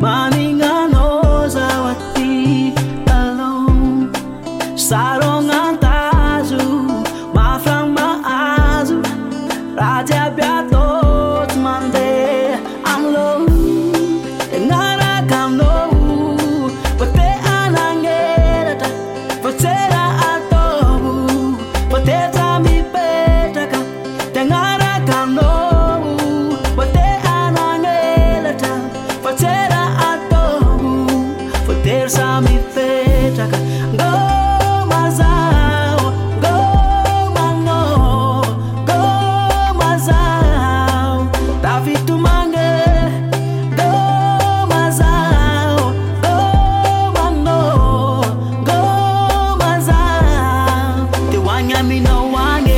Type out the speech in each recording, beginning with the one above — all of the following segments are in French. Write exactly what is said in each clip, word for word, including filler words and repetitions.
Maningano zawati alone. Sarong antazu, mafrang maazu. Raja biatot mande anglo. Ngara kamno, pate anangerata, patera atobu, pate tami petaka. Ngara kamno, pate anangerata, patera atobu, pate tami petaka. Go mazao, go mano, go mazao, David Tumange. Go mazao, go mano, go mazao, te wanya mi no wange.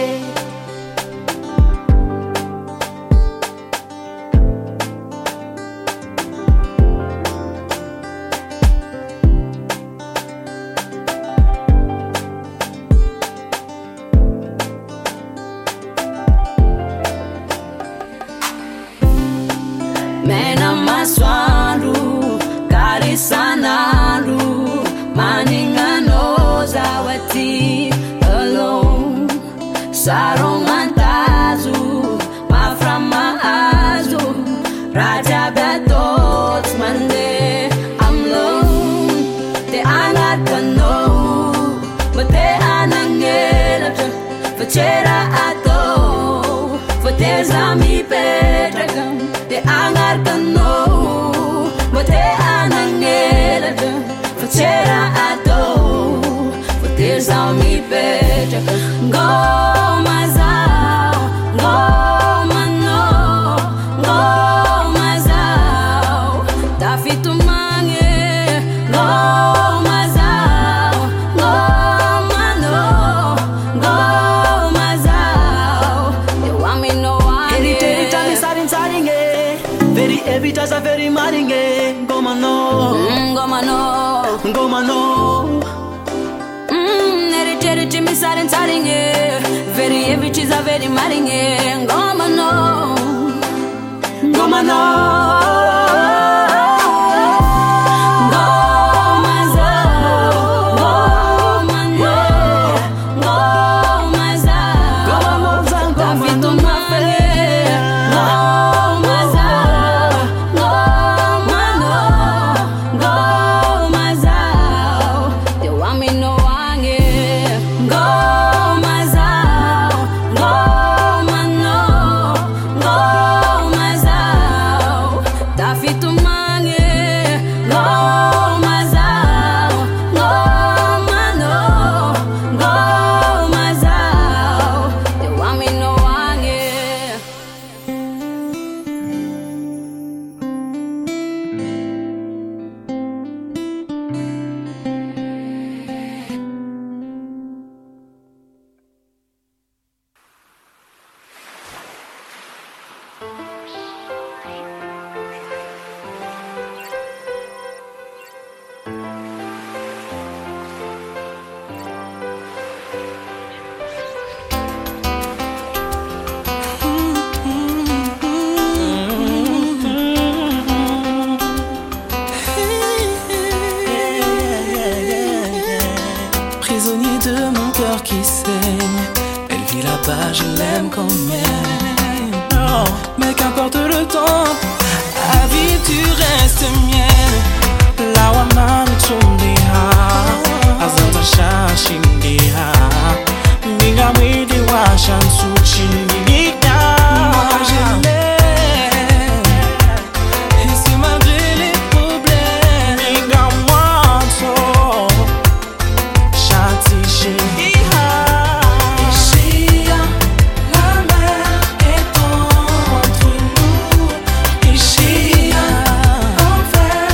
Mena maswandu, karisanandu, maningano zawati alone. Sarong antazu, maframa azu, raja betot mande amlong. Te angat kano, mate anangelata, facera ato, fateza mi petragam. Te angar kano, mate anangelata, facera ato, fateza mi petragam. Go mazao, go mano, go mazao, David Tumange. Go mazao, go mano, go mazao, you want me no one. Every time it's starting, starting it. Very every time I'm very marrying it. Go mano, Mm, go mano. go mano. Mm, every day to me sarin sarin yeah. Very every cheese a very maring yeah. Go mano, go mano. Go mazao, go mano, go mazao, Go mazao, go David mano, Tumange. Go mazao, go mano, go mazao, you want me no wange. Go mazao, go mano, go mazao, David Tumange. Go mazao, go mano, go mazao, you want me no wange. Prisonnier de mon cœur qui saigne, elle vit là-bas, je l'aime quand même. Oh, mais qu'importe le temps, à vie tu restes mienne. La wamani chundiha, azata shashindiha, minga mwidi wa shansu chindiha. Moi je l'aime, et c'est malgré les problèmes, minga mwanzo. Ishia, la mer est entre nous. Ishia, envers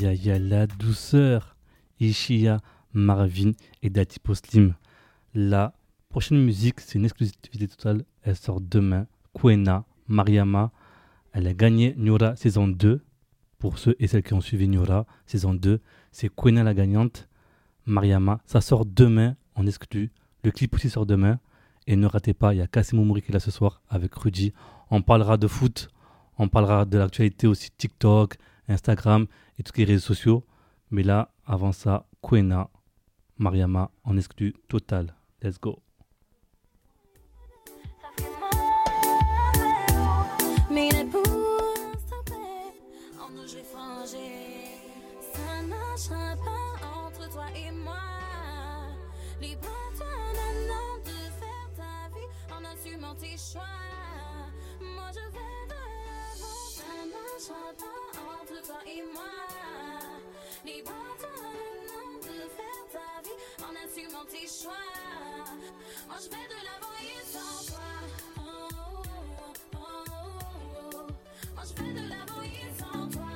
aïe aïe, la douceur. Ishia, Marvin et Datipo Slim. La prochaine musique, c'est une exclusivité totale. Elle sort demain. Kwena, Mariama. Elle a gagné Nyora saison deux. Pour ceux et celles qui ont suivi Nyora saison deux, c'est Kwena la gagnante. Mariama, ça sort demain en exclu. Le clip aussi sort demain. Et ne ratez pas, il y a Kassim Oumouri qui est là ce soir avec Rudy. On parlera de foot, on parlera de l'actualité aussi, TikTok, Instagram et tous les réseaux sociaux. Mais là, avant ça, Kwena, Mariama en exclu total. Let's go. Ça marchera pas entre toi et moi. Libre-toi maintenant de faire ta vie en assumant tes choix. Moi je vais de l'avant. Ça marchera pas entre toi et moi. Libre-toi maintenant de faire ta vie en assumant tes choix. Moi je vais de l'avant et sans toi. Oh, oh, oh, oh, oh. Moi je vais de l'avant et sans toi.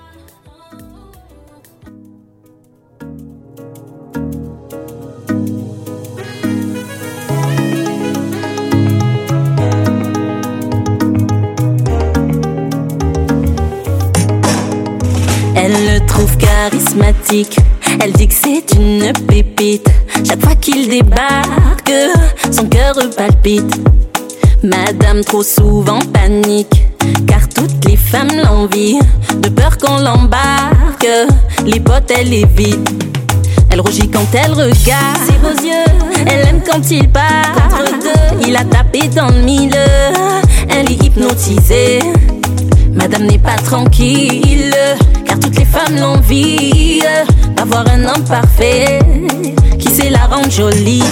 Elle le trouve charismatique, elle dit que c'est une pépite. Chaque fois qu'il débarque, son cœur palpite. Madame trop souvent panique, car toutes les femmes l'envient. De peur qu'on l'embarque, les potes elle évite. Elle rougit quand elle regarde ses beaux yeux, elle aime quand il parle. Contre deux, il a tapé dans le mille, elle est hypnotisée. Madame n'est pas tranquille, car toutes les femmes l'envient d'avoir un homme parfait qui sait la rendre jolie.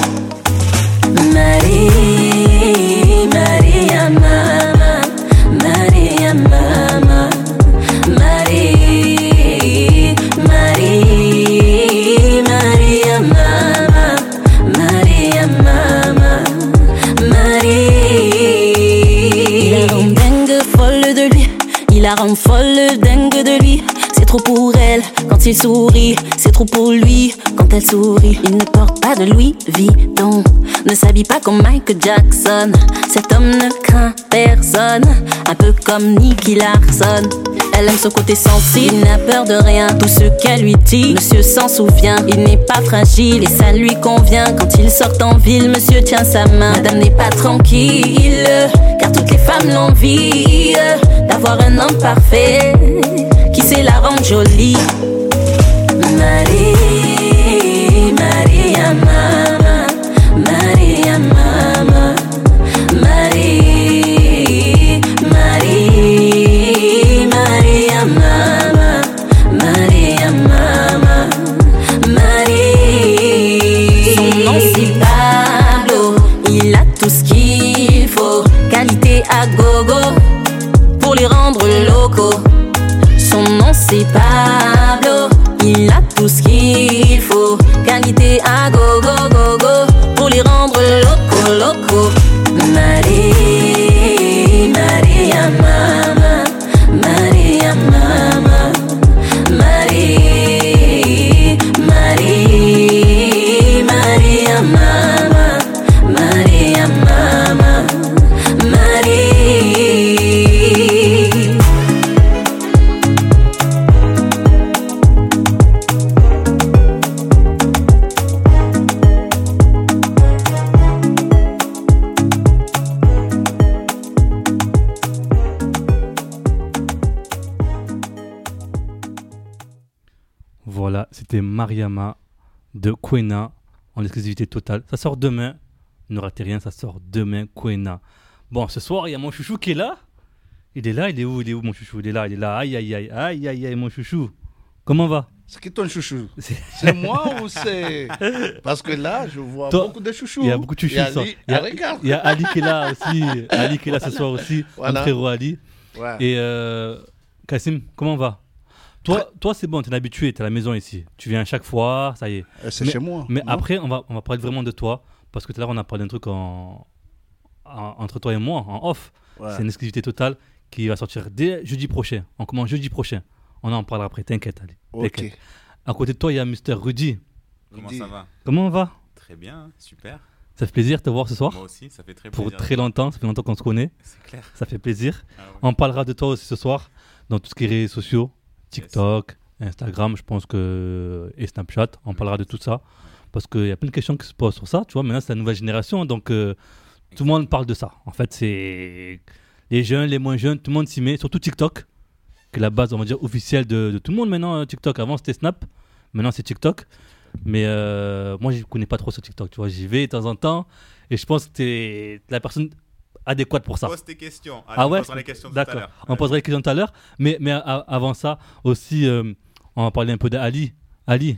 Marie, Maria Mama, Maria Mama, Marie, Marie, Maria Mama, Maria Mama, Marie. Il la rend dingue, folle de lui. Il la rend folle, dingue de lui. C'est trop pour elle quand il sourit, c'est trop pour lui quand elle sourit. Il ne porte pas de Louis Vuitton, ne s'habille pas comme Michael Jackson. Cet homme ne craint personne, un peu comme Nicky Larson. Elle aime son côté sensible, il n'a peur de rien. Tout ce qu'elle lui dit, monsieur s'en souvient. Il n'est pas fragile et ça lui convient. Quand il sort en ville, monsieur tient sa main. Madame n'est pas tranquille, car toutes les femmes l'envient d'avoir un homme parfait qui sait la rendre jolie. Marie, Maria Mama, Maria Mama, Marie, Marie, Maria Mama, Maria Mama, Marie. Son nom c'est Pablo, il a tout ce qu'il faut. Qualité à gogo pour les rendre locaux. Son nom c'est Pablo, il a tout ce qu'il faut. Qualité à go go go go pour les rendre locaux locaux. Marie, Maria Mama, Maria Mama, Marie, Marie, Maria Mama, Maria Mama, Marie. Voilà, c'était Mariama de Kwena en exclusivité totale. Ça sort demain. Ne ratez rien, ça sort demain, Kwena. Bon, ce soir, il y a mon chouchou qui est là. Il est là, il est où, il est où mon chouchou? Il est là, il est là. Aïe, aïe, aïe, aïe, aïe, aïe, mon chouchou. Comment va? C'est qui ton chouchou? C'est, c'est moi ou c'est... Parce que là, je vois Toi, beaucoup de chouchous. Il y a beaucoup de chouchous. Il y a, Ali, il y a, il y a Ali qui est là aussi. Ali qui est là ce soir aussi. Voilà. Mon frérot Ali. Ouais. Et euh, Kassim, comment va? Toi, toi, c'est bon, t'es habitué, t'es à la maison ici. Tu viens à chaque fois, ça y est. C'est mais, chez moi. Mais non? Après, on va, on va parler vraiment de toi. Parce que tout à l'heure, on a parlé d'un truc en, en, entre toi et moi, en off. Ouais. C'est une exclusivité totale qui va sortir dès jeudi prochain. On commence jeudi prochain. On en parlera après, t'inquiète, Ali. Ok. T'inquiète. À côté de toi, il y a Mister Rudy. Comment Dis. ça va? Comment on va? Très bien, super. Ça fait plaisir de te voir ce soir. Moi aussi, ça fait très Pour plaisir. très longtemps, ça fait longtemps qu'on se connaît. C'est clair. Ça fait plaisir. Ah ouais. On parlera de toi aussi ce soir dans tout ce qui est réseaux sociaux, TikTok, Instagram, je pense que et Snapchat. On parlera de tout ça parce qu'il y a plein de questions qui se posent sur ça. Tu vois, maintenant c'est la nouvelle génération, donc euh, tout le monde parle de ça. En fait, c'est les jeunes, les moins jeunes, tout le monde s'y met. Surtout TikTok, qui est la base, on va dire, officielle de, de tout le monde maintenant. euh, TikTok, avant c'était Snap, maintenant c'est TikTok. Mais euh, moi, je ne connais pas trop ce TikTok. Tu vois, j'y vais de temps en temps et je pense que tu es la personne adéquate pour ça. Pose tes questions. Ah on ouais, posera les questions tout à d'accord. l'heure. On Ouais. posera les questions tout à l'heure. Mais, mais a- avant ça, aussi, euh, on va parler un peu d'Ali. Ali.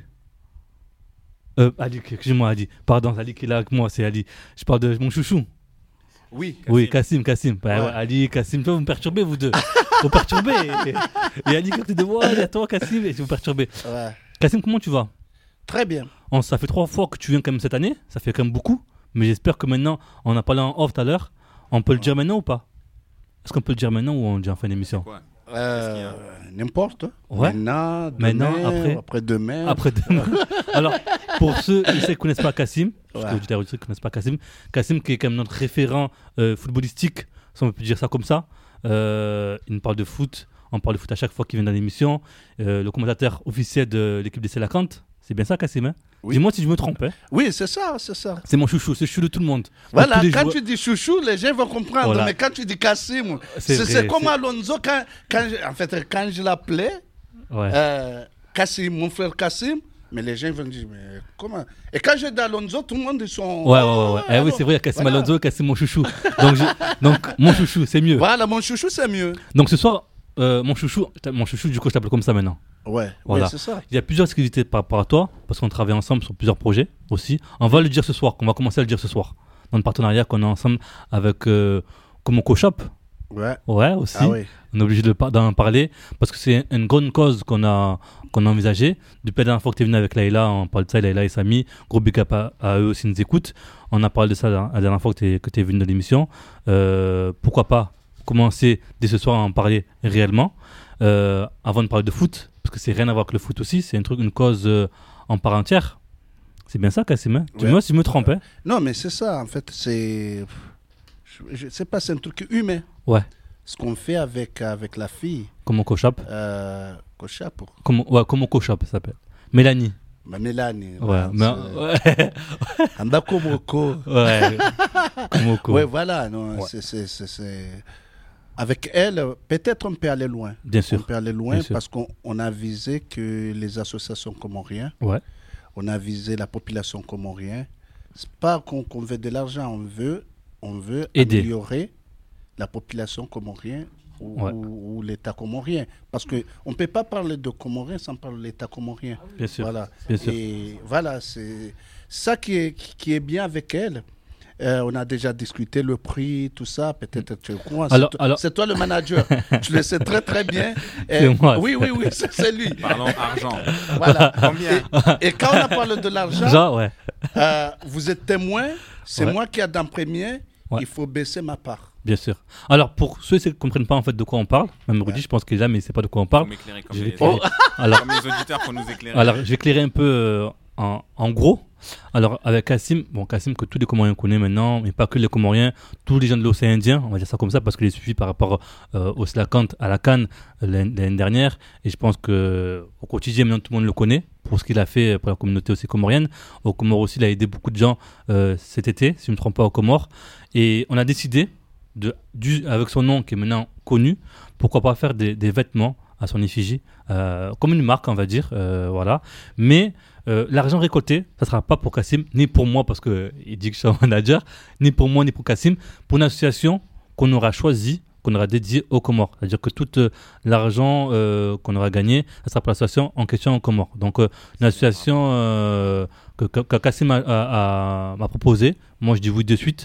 Euh, Ali, excuse-moi, Ali. Pardon, Ali qui est là avec moi, c'est Ali. Je parle de mon chouchou. Oui. Oui, Kassim, Kassim. Bah, Ouais. ouais, Ali, Kassim, tu vois, vous me perturbez, vous deux. Vous me perturbez. Et, et Ali, quand tu dis, ouais, il y a toi, Kassim, et vous me perturbez. Ouais. Kassim, comment tu vas? Très bien. On, ça fait trois fois que tu viens quand même cette année. Ça fait quand même beaucoup. Mais j'espère que maintenant, on a parlé en off tout à l'heure. On peut le dire maintenant ou pas? Est-ce qu'on peut le dire maintenant ou on le dit en fin d'émission? Quoi? Euh, N'importe. Ouais. Maintenant, Maintenant, demain, après. après-demain. Après demain. Alors, pour ceux qui ne connaissent pas Kassim, parce que Ouais. l'auditeur ne connaissent pas Kassim, Kassim qui est quand même notre référent euh, footballistique, si on peut dire ça comme ça. Euh, il nous parle de foot, on parle de foot à chaque fois qu'il vient dans l'émission. Euh, le commentateur officiel de l'équipe des Sélacantes, c'est bien ça Kassim, hein? Oui. Dis-moi si je me trompe, hein? Oui, c'est ça, c'est ça. C'est mon chouchou, c'est le chouchou de tout le monde. Voilà, tous les quand joueurs- tu dis chouchou, les gens vont comprendre. Voilà. Mais quand tu dis Kassim, C'est c'est vrai, c'est comme c'est- Alonso, quand, quand je, en fait, quand je l'appelais, Ouais. euh, Kassim, mon frère Kassim, mais les gens vont dire, mais comment? Et quand je dis Alonso, tout le monde, ils sont. Ouais, ouais, ouais. ouais. Eh oui, alors, c'est vrai, il y a Kassim voilà. Alonso, Kassim mon chouchou. Donc, je- donc mon chouchou, c'est mieux. Voilà, mon chouchou, c'est mieux. Donc ce soir, euh, mon chouchou, mon chouchou, du coup, je t'appelle comme ça maintenant. Ouais, Voilà. ouais, c'est ça. Il y a plusieurs activités par rapport à toi, parce qu'on travaille ensemble sur plusieurs projets aussi. On va le dire ce soir, qu'on va commencer à le dire ce soir. Dans le partenariat qu'on a ensemble avec euh, Komoko Shop. Ouais. Ouais, aussi. Ah oui. On est obligé de par- d'en parler, parce que c'est une grande cause qu'on a, qu'on a envisagée. Depuis la dernière fois que tu es venu avec Laïla, on parle de ça, Laïla et Samy. Gros big up à, à eux aussi, nous écoutent. On a parlé de ça la, la dernière fois que tu es venu dans l'émission. Euh, pourquoi pas commencer dès ce soir à en parler réellement, euh, avant de parler de foot, parce que c'est rien à voir avec le foot aussi, c'est un truc, une cause euh, en part entière. C'est bien ça, Kassim, hein? Ouais. Dis-moi si je me trompe, hein? Non, mais c'est ça, en fait, c'est. Je, je sais pas, c'est un truc humain. Ouais, Ce qu'on fait avec, avec la fille, Komoko Shop. euh, Kocha, pour Comme, ouais, Komoko Shop, ça s'appelle. Mélanie. ma Mélanie. Ouais, mais, ouais. Andako Moko. ouais. Komoko. Ouais, voilà. Non, Ouais. c'est- c'est- c'est- c'est- Avec elle, peut-être on peut aller loin. Bien On sûr. peut aller loin Bien sûr. parce qu'on on a visé que les associations comoriennes, Ouais. on a visé la population comorienne. C'est pas qu'on qu'on veut de l'argent, on veut, on veut Aider. améliorer la population comorienne ou, Ouais. ou- ou l'État comorien. Parce qu'on ne peut pas parler de Comorien sans parler de l'État comorien. Bien sûr. Voilà. Bien sûr. Et voilà, c'est ça qui est, qui est bien avec elle. Euh, on a déjà discuté le prix, tout ça. Peut-être tu es au courant. Alors- c'est, toi, alors- c'est toi le manager. Tu le sais très très bien. C'est Euh, moi. Oui, oui, oui, c'est, c'est lui. Parlons argent. Voilà. Combien? Et, et quand on a parlé de l'argent, Genre, ouais. euh, vous êtes témoin. C'est Ouais. moi qui ai dans premier. Ouais. Il faut baisser ma part. Bien sûr. Alors, pour ceux qui ne comprennent pas en fait de quoi on parle, même Rudy, je pense qu'il est là, mais il ne sait pas de quoi on Faut parle. m'éclairer comme, Je vais les... éclairer. Alors, comme les auditeurs, faut nous éclairer. alors, je vais éclairer un peu euh, en, en gros. Alors, avec Kassim, bon, Kassim que tous les Comoriens connaissent maintenant, mais pas que les Comoriens, tous les gens de l'océan Indien, on va dire ça comme ça, parce que je l'ai suivi par rapport euh, au Slacant à la Cannes euh, l'année l'année dernière, et je pense que au quotidien, maintenant, tout le monde le connaît, pour ce qu'il a fait pour la communauté aussi comorienne. Au Comores aussi, il a aidé beaucoup de gens euh, cet été, si je ne me trompe pas, aux Comores, et on a décidé, de, du, avec son nom qui est maintenant connu, pourquoi pas faire des, des vêtements à son effigie, euh, comme une marque, on va dire, euh, voilà. Mais euh, l'argent récolté, ça ne sera pas pour Kassim, ni pour moi, parce qu'il dit que je suis un manager, ni pour moi, ni pour Kassim, pour une association qu'on aura choisie, qu'on aura dédiée aux Comores. C'est-à-dire que tout euh, l'argent euh, qu'on aura gagné, ça sera pour l'association en question aux Comores. Donc, euh, une association euh, que, que, que Kassim a, a, a, m'a proposée, moi je dis oui de suite,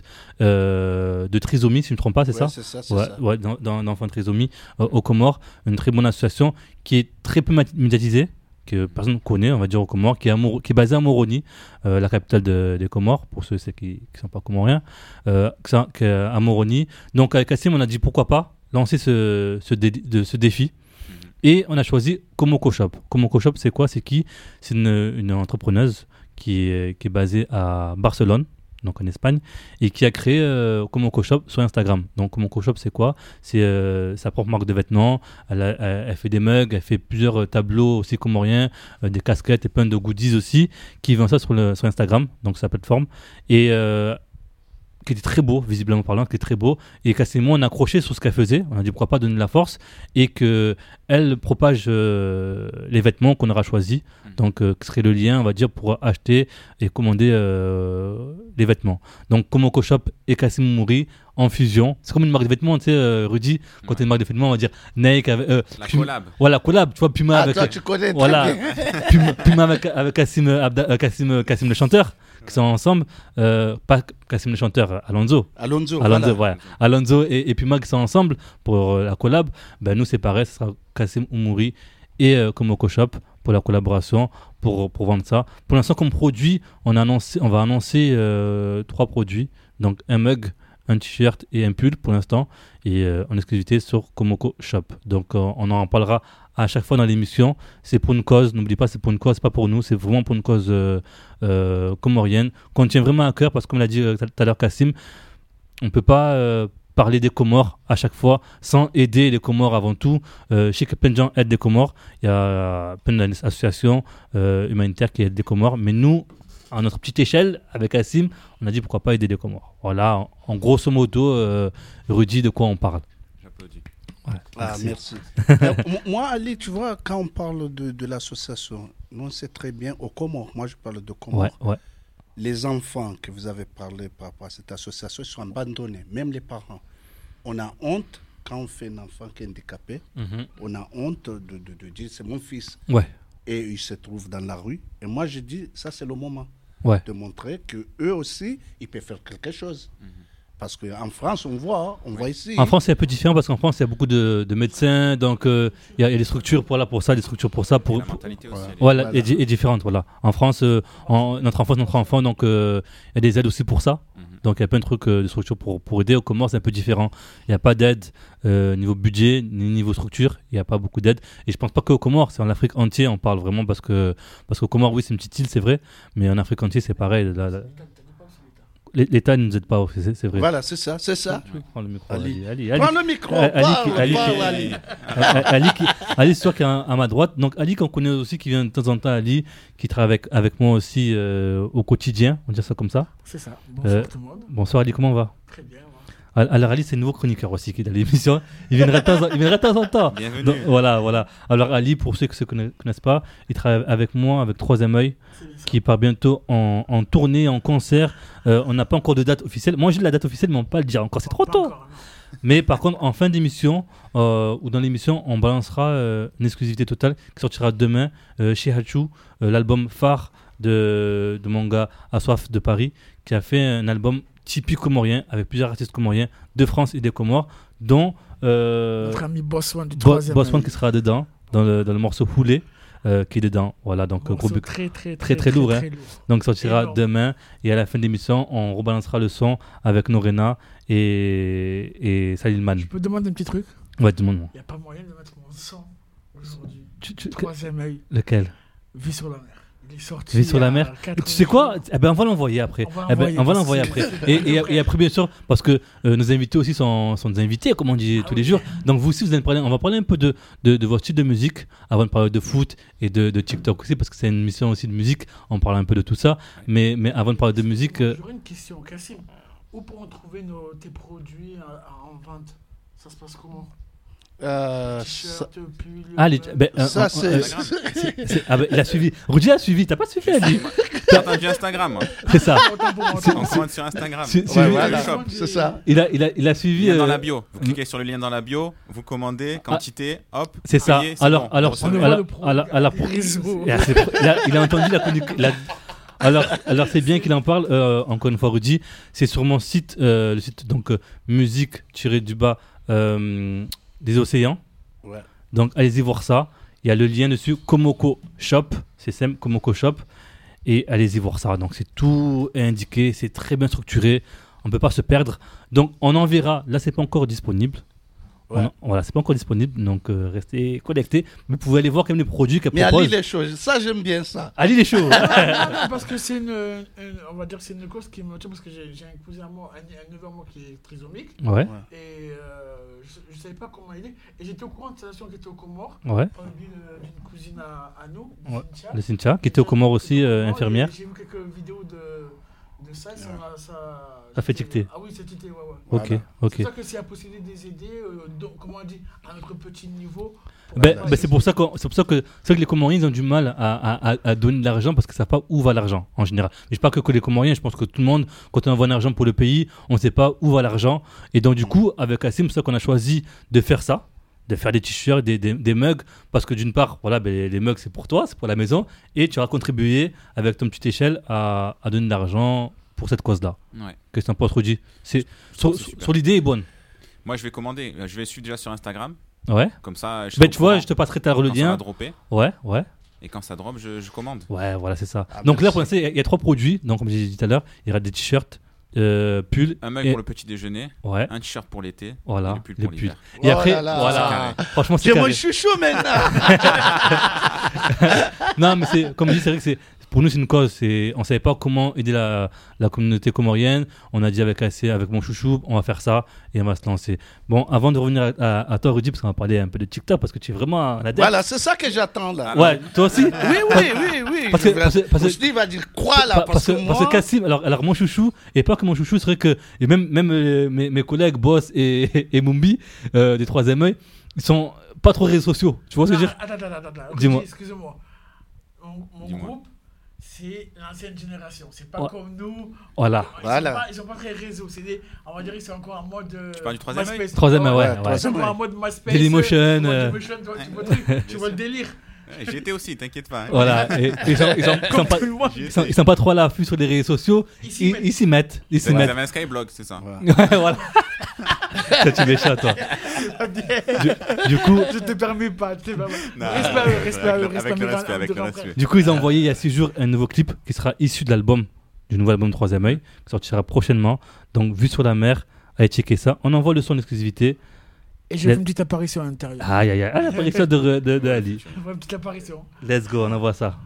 euh, de trisomie, si je ne me trompe pas, c'est Ouais, ça c'est ça, c'est Ouais, ça. ouais, dans- dans- d'enfants de trisomie euh, aux Comores, une très bonne association qui est très peu mat- médiatisée, que personne ne connaît, on va dire aux Comores, qui est, à Moro- qui est basée à Moroni, euh, la capitale de- des Comores, pour ceux ceux qui ne sont pas comoriens, euh, qui sont- qui est à Moroni. Donc avec Kassim, on a dit pourquoi pas lancer ce, ce, dé- de, ce défi Et on a choisi Komoko Shop. Komoko Shop, c'est quoi? C'est qui? C'est une, une entrepreneuse qui est, qui est basée à Barcelone, donc en Espagne, et qui a créé euh, Komoko Shop sur Instagram. Donc Komoko Shop, c'est quoi? C'est euh, sa propre marque de vêtements. Elle, a, elle, elle fait des mugs, elle fait plusieurs euh, tableaux aussi comoriens, euh, des casquettes et plein de goodies aussi, qui vend ça sur, le, sur Instagram, donc sa plateforme. Et euh, qui était très beau, visiblement parlant, qui était très beau. Et Cassim et moi, on a accroché sur ce qu'elle faisait. On a dit pourquoi pas donner de la force et qu'elle propage euh, les vêtements qu'on aura choisis. Donc, euh, ce serait le lien, on va dire, pour acheter et commander euh, les vêtements. Donc, Komoko Shop et Cassim Mouri en fusion. C'est comme une marque de vêtements, tu sais, euh, Rudy. Quand tu as une marque de vêtements, on va dire Nike avec. Euh, La Puma- collab. Voilà, collab. Tu vois, Puma Ah, avec. toi, tu connais très Voilà, bien. Puma, Puma avec, avec Cassim, Abda- euh, Cassim, Cassim le chanteur, qui sont ensemble. Euh, pas Cassim le chanteur, Alonso. Alonso, Alonso, voilà. ouais. Alonso et, et Puma qui sont ensemble pour euh, la collab. Ben, nous, c'est pareil, ce sera Cassim Oumouri et euh, Komoko Shop pour la collaboration, pour, pour vendre ça. Pour l'instant, comme produit, on, a annoncé, on va annoncer euh, trois produits. Donc, un mug, un t-shirt et un pull pour l'instant. Et euh, en exclusivité sur Komoko Shop. Donc, euh, on en parlera à chaque fois dans l'émission. C'est pour une cause. N'oublie pas, c'est pour une cause, c'est pas pour nous. C'est vraiment pour une cause euh, euh, comorienne qu'on tient vraiment à cœur parce que, comme l'a dit euh, tout à l'heure Cassim, on ne peut pas euh, parler des Comores à chaque fois sans aider les Comores avant tout. Euh, je sais que plein de gens aident les Comores. Il y a plein d'associations euh, humanitaires qui aident les Comores. Mais nous, à notre petite échelle, avec Cassim, on a dit pourquoi pas aider les Comores. Voilà, en, en grosso modo, euh, Rudy, de quoi on parle. J'applaudis. Ouais, Ah, merci. merci. Euh, m- moi, Ali, tu vois, quand on parle de, de l'association, nous, on sait très bien, au Comores, moi, je parle de Comores, Ouais, ouais. les enfants que vous avez parlé par rapport à cette association, ils sont abandonnés, même les parents. On a honte quand on fait un enfant qui est handicapé, Mhm. on a honte de, de, de dire c'est mon fils. Ouais, Et il se trouve dans la rue. Et moi, je dis, ça, c'est le moment ouais. de montrer qu'eux aussi, ils peuvent faire quelque chose. Parce qu'en France, on voit, hein, on voit ici. En France, c'est un peu différent parce qu'en France, il y a beaucoup de, de médecins, donc euh, il y, a- il y a des structures pour là, pour ça, des structures pour ça. Pour, La pour- mentalité aussi. elle est- voilà, Voilà. est, di- est différente. Voilà. En France, euh, en- notre enfance, notre enfant, donc euh, il y a des aides aussi pour ça. Mhm. Donc il y a plein de trucs, euh, de structures pour, pour aider. Au Comores, c'est un peu différent. Il n'y a pas d'aide euh, niveau budget ni niveau structure. Il n'y a pas beaucoup d'aide. Et je pense pas qu'au Comores, c'est en Afrique entière, on parle vraiment parce que parce qu'au Comores, oui, c'est une petite île, c'est vrai, mais en Afrique entière, c'est pareil. La- la- L'État ne nous aide pas, c'est c'est vrai. Voilà, c'est ça, c'est ça. Je vais prendre le micro. Ali. Ali, Ali, Ali. Prends le micro, Ali qui- parle, Ali qui- parle, Ali. Ali, Ali, qui, Ali, c'est sûr qui est à, à ma droite. Donc Ali qu'on connaît aussi, qui vient de temps en temps, Ali, qui travaille avec, avec moi aussi euh, au quotidien, on va dire ça comme ça. C'est ça. Bonsoir Euh, tout le monde. Bonsoir Ali, comment on va? Très bien. moi. Al- Alors Ali, c'est un nouveau chroniqueur aussi qui est dans l'émission. Il viendra de temps en- il viendra de temps en temps. Bienvenue. Donc, voilà, voilà. Alors Ali, pour ceux qui ne connaissent, connaissent pas, il travaille avec moi, avec Troisième œil, C'est bien ça. qui part bientôt en, en tournée, en concert. Euh, on n'a pas encore de date officielle. Moi, j'ai la date officielle, mais on ne peut pas le dire encore. C'est trop Pas tôt. encore, non. Mais par contre, en fin d'émission, euh, ou dans l'émission, on balancera euh, une exclusivité totale qui sortira demain euh, chez Hachu, euh, l'album phare de, de mon gars Assoif de Paris, qui a fait un album typique comorien avec plusieurs artistes comoriens de France et des Comores, dont euh, Notre ami Bosswan du Bo- troisième. Bossman œil. qui sera dedans, dans le, dans le morceau Houlé, euh, qui est dedans. Voilà, donc, euh, Morceau gros but. très, très, très, très lourd, hein. très lourd. Donc sortira Énorme. demain et à la fin de l'émission, on rebalancera le son avec Norena et, et Salilman. Je peux demander un petit truc? Ouais, tout le monde. Il n'y a pas moyen de mettre mon sang aujourd'hui. Tu- tu- Troisième œil, Lequel? Vie sur la mer. Il est sorti. Vie sur il y la a mer. quatre Tu sais quoi? jours. Eh ben, on va l'envoyer après. On va Eh ben, l'envoyer on va parce l'envoyer que après. c'est- Et, et, et après, bien sûr, parce que euh, nos invités aussi sont, sont des invités, comme on dit Ah tous les oui. jours. Donc vous aussi, vous allez parler, on va parler un peu de, de, de votre style de musique avant de parler de foot et de, de TikTok aussi, parce que c'est une mission aussi de musique. On parle un peu de tout ça. Mais, mais avant de parler de musique, euh, J'aurais une question, Cassim. Où pourront trouver nos, tes produits en, en vente? Ça se passe comment? Euh, ça, T-shirt, pull. ah, les- euh, ben, euh, ça, euh, c'est. euh, c'est- ah ben, il a suivi. Rudy a suivi. T'as pas suivi, Ali. J'ai entendu Instagram, moi. C'est ça. autant pour moi, C'est- autant On pour commande sur Instagram. C'est- Sur c'est- Ouais, le voilà, shop. c'est ça. Il a, il a, il a suivi. Lien dans euh, la bio. Vous cliquez sur le lien dans la bio, vous commandez, quantité, hop. C'est ça. payez, Alors, bon. alors, On reçoit On le le alors, voit le pro- alors, alors, les réseaux. il a, c'est- il a- il a entendu la chronique. il a- alors, alors c'est bien qu'il en parle. euh, encore une fois, Rudy, c'est sur mon site, euh, le site donc euh, musique-du-bas euh, des océans. Ouais. Donc, allez-y voir ça. Il y a le lien dessus, Komoko Shop. C'est simple, Komoko Shop. Et allez-y voir ça. Donc, c'est tout indiqué. C'est très bien structuré. On ne peut pas se perdre. Donc, on enverra. Là, c'est pas encore disponible. Ouais. On- voilà, c'est pas encore disponible, donc euh, restez connectés. Mais vous pouvez aller voir quand même les produits qu'elle Mais Ali, propose. les choses, ça, j'aime bien ça. Ali les choses. non, non, parce que c'est une, une- on va dire que c'est une cause qui me tient parce que j'ai j'ai un cousin à moi, un, un neveu à moi qui est trisomique Ouais, et euh, je, je savais pas comment il est et j'étais au courant de cette situation qui était au Comores. ouais. On a vu euh, d'une cousine à, à nous, de Ouais. Cynthia. Le Cynthia, qui était au Comores aussi, euh, Comores, infirmière. et J'ai vu quelques vidéos de, de ça, et ça m'a- ça. Ça fait ticter. Ah oui, c'est ticté, ouais, ouais. Ok, Voilà. ok. C'est ça que c'est la possibilité de les aider, euh, donc, comment on dit, à notre petit niveau. pour Ben, pouvoir ben, c'est pour ça que c'est pour ça que c'est vrai que les Comoriens ils ont du mal à, à, à- à donner de l'argent parce qu'ils savent pas où va l'argent en général. Mais je parle que, que les Comoriens, je pense que tout le monde, quand on envoie un argent pour le pays, on ne sait pas où va l'argent. Et donc du coup, avec Assim, c'est pour ça qu'on a choisi de faire ça, de faire des t-shirts, des, des, des mugs, parce que d'une part, voilà, ben, les, les mugs c'est pour toi, c'est pour la maison, et tu vas contribuer avec ton petite échelle à, à donner de l'argent pour cette cause-là. Ouais. Qu'est-ce que t'en penses, Rudy? C'est sur, c'est super. sur l'idée est bonne. Moi, je vais commander. Je vais suivre déjà sur Instagram. Ouais. Comme ça, je Ben serai tu au vois, courant je te passerai ta le quand ça va lien. dropper. Ouais, ouais. Et quand ça drop, je, je commande. Ouais, voilà, c'est ça. Ah, donc là, merci. pour l'instant, il y, a- il y a trois produits. Donc, comme j'ai dit tout à l'heure, il y aura des t-shirts, euh, pulls. Un mug et- pour le petit déjeuner, Ouais, un t-shirt pour l'été, voilà, et le pull les pour pulls. l'hiver. Et Oh après, là là. voilà. C'est Franchement, c'est J'ai mon carré. chouchou maintenant. Non, mais c'est, comme je dis, c'est vrai que c'est, pour nous, c'est une cause. C'est, on savait pas comment aider la, la communauté comorienne. On a dit avec assez, avec mon chouchou, on va faire ça et on va se lancer. Bon, avant de revenir à, à, à toi, Rudy, parce qu'on va parler un peu de TikTok, parce que tu es vraiment la Voilà, c'est ça que j'attends là. Ouais, toi aussi. Oui, oui, oui, oui. Parce que- Je vais- parce que- parce que- je dis, il va dire quoi là? Pa- Parce, que, moi, parce que Kassim, alors, alors mon chouchou, et pas que mon chouchou, c'est vrai que et même, même euh, mes, mes collègues Boss et, et Mumbi, euh, des Troisième œil, ils sont pas trop réseaux sociaux. Tu vois ce que je veux dire? Attends, attends, attends, attends. Dis-moi. Excusez-moi. Mon, mon Dis-moi. groupe, c'est l'ancienne génération. C'est pas Ouais. comme nous. Voilà. Ils, Voilà. sont pas, ils sont pas très réseaux. C'est des, on va dire qu'ils sont encore en mode. euh, Tu parles du troisième œil MySpace. Troisième œil, ouais, Ils ouais. sont Troisième encore œil. en mode MySpace. Dailymotion, euh, euh. Dailymotion, tu vois, tu vois le truc, tu vois le délire. Ouais, J'y étais aussi, t'inquiète pas. hein. Voilà. Et, et ils, sont, ils, sont, ils, sont pas, Tout le monde. J'y ils, sont, étais. ils sont pas trop à l'affût sur les réseaux sociaux. Ils s'y Ils mettent. ils s'y mettent. Ils s'y Vous mettent. avez un Skyblog, c'est ça. Voilà. Ouais, voilà. Ça, tu méchant, toi. Du, du coup, Je te permets pas. Tu sais, bah, Non, respect à eux, respect à eux, avec le- respect à avec le mes respect, grands- avec de le grands respect. frères. du coup, ils ont envoyé il y a six jours un nouveau clip qui sera issu de l'album, du nouvel album Troisième œil, qui sortira prochainement. Donc, Vue sur la mer, allez checker ça. On envoie le son en exclusivité. Et je fais une petite apparition à l'intérieur. Aïe, aïe, aïe. Ah, l'apparition de, de, de Ali. Je fais une petite apparition. Let's go, on envoie ça.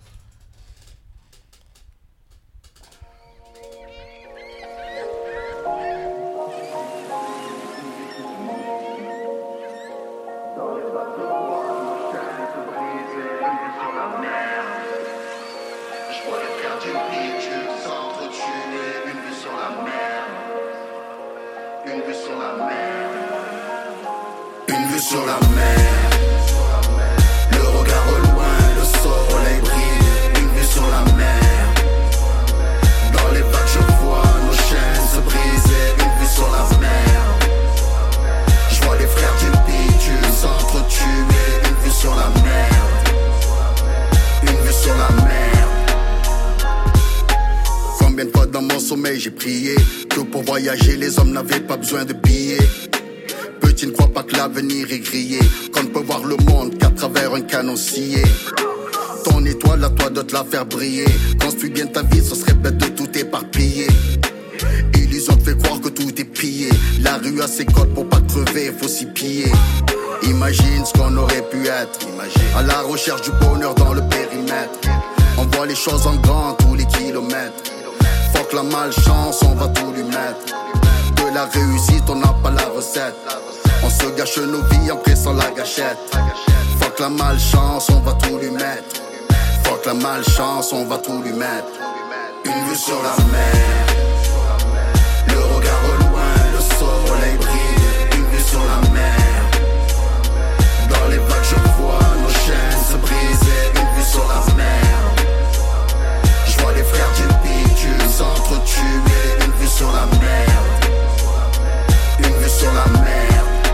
Je vois le cœur du bitume s'entretuer, une vue sur la mer, une vue sur la mer, une vue sur la mer, le regard au loin, le soleil brille, une vue sur la mer, dans les vagues je vois nos chaînes se briser, une vue sur la mer, je vois les frères du bitume s'entretuer, une vue sur la mer, une vue sur la mer. Combien de fois dans mon sommeil j'ai prié que pour voyager les hommes n'avaient pas besoin de billets. Petit ne crois pas que l'avenir est grillé, qu'on ne peut voir le monde qu'à travers un canon scié. Ton étoile à toi de te la faire briller. Construis bien ta vie, ce serait bête de tout éparpiller. Illusion te fait croire que tout est pillé. La rue a ses codes pour pas crever, faut s'y piller. Imagine ce qu'on aurait pu être. Imagine. À la recherche du bonheur dans le périmètre. On voit les choses en grand tous les kilomètres. Fuck la malchance, on va tout lui mettre. De la réussite, on n'a pas la recette. On se gâche nos vies en pressant la gâchette. Fuck la malchance, on va tout lui mettre. Fuck la malchance, on va tout lui mettre. Une vue sur la mer, le regard au loin, le soleil brille. Une vue sur la mer, dans les vagues je vois nos chaînes se briser. Une vue sur la mer, je vois les frères du bitume s'entretuer. Une vue sur la mer, une vue sur la mer.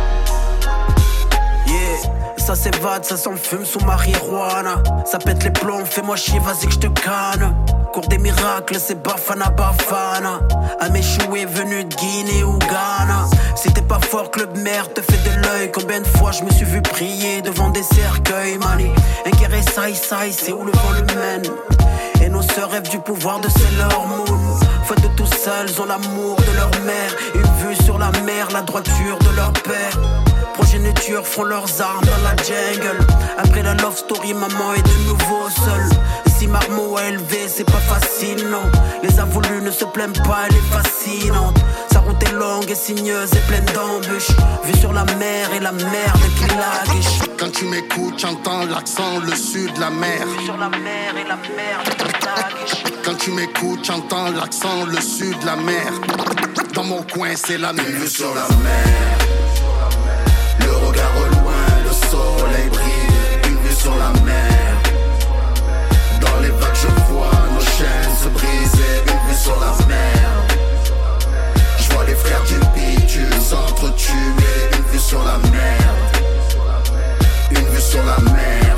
Yeah, ça s'évade, ça s'enfume sous marijuana. Ça pète les plombs, fais-moi chier, vas-y que je te canne. Cours des miracles, c'est Bafana Bafana. À m'échouer venu de Guinée ou Ghana. Si t'es pas fort, club merde te fait de l'œil. Combien de fois je me suis vu prier devant des cercueils, mani. Inquiéré, ça, ça, c'est où le vent le mène. Et nos sœurs rêvent du pouvoir de Sailor Moon. Faute de tout seuls, ont l'amour de leur mère. Une vue sur la mer, la droiture de leur père. Progéniture font leurs armes dans la jungle. Après la love story, maman est de nouveau seule. Si Marmot a élevé, c'est pas facile, non. Les involus ne se plaignent pas, elle est fascinante. Sa route est longue et sinueuse et pleine d'embûches. Vue sur la mer et la mer de Kilagish. Quand tu m'écoutes, j'entends l'accent, le sud, la mer. Vue sur la mer et la mer de Kilagish. Quand tu m'écoutes, j'entends l'accent, le sud, la mer. Dans mon coin, c'est la mer. Vue sur la mer. Le regard au loin, le soleil brille. Une vue sur la mer. Dans les vagues, je vois nos chaînes se briser. Une vue sur la mer. Je vois les frères du bitume s'entretuer. Une vue sur la mer. Une vue sur la mer.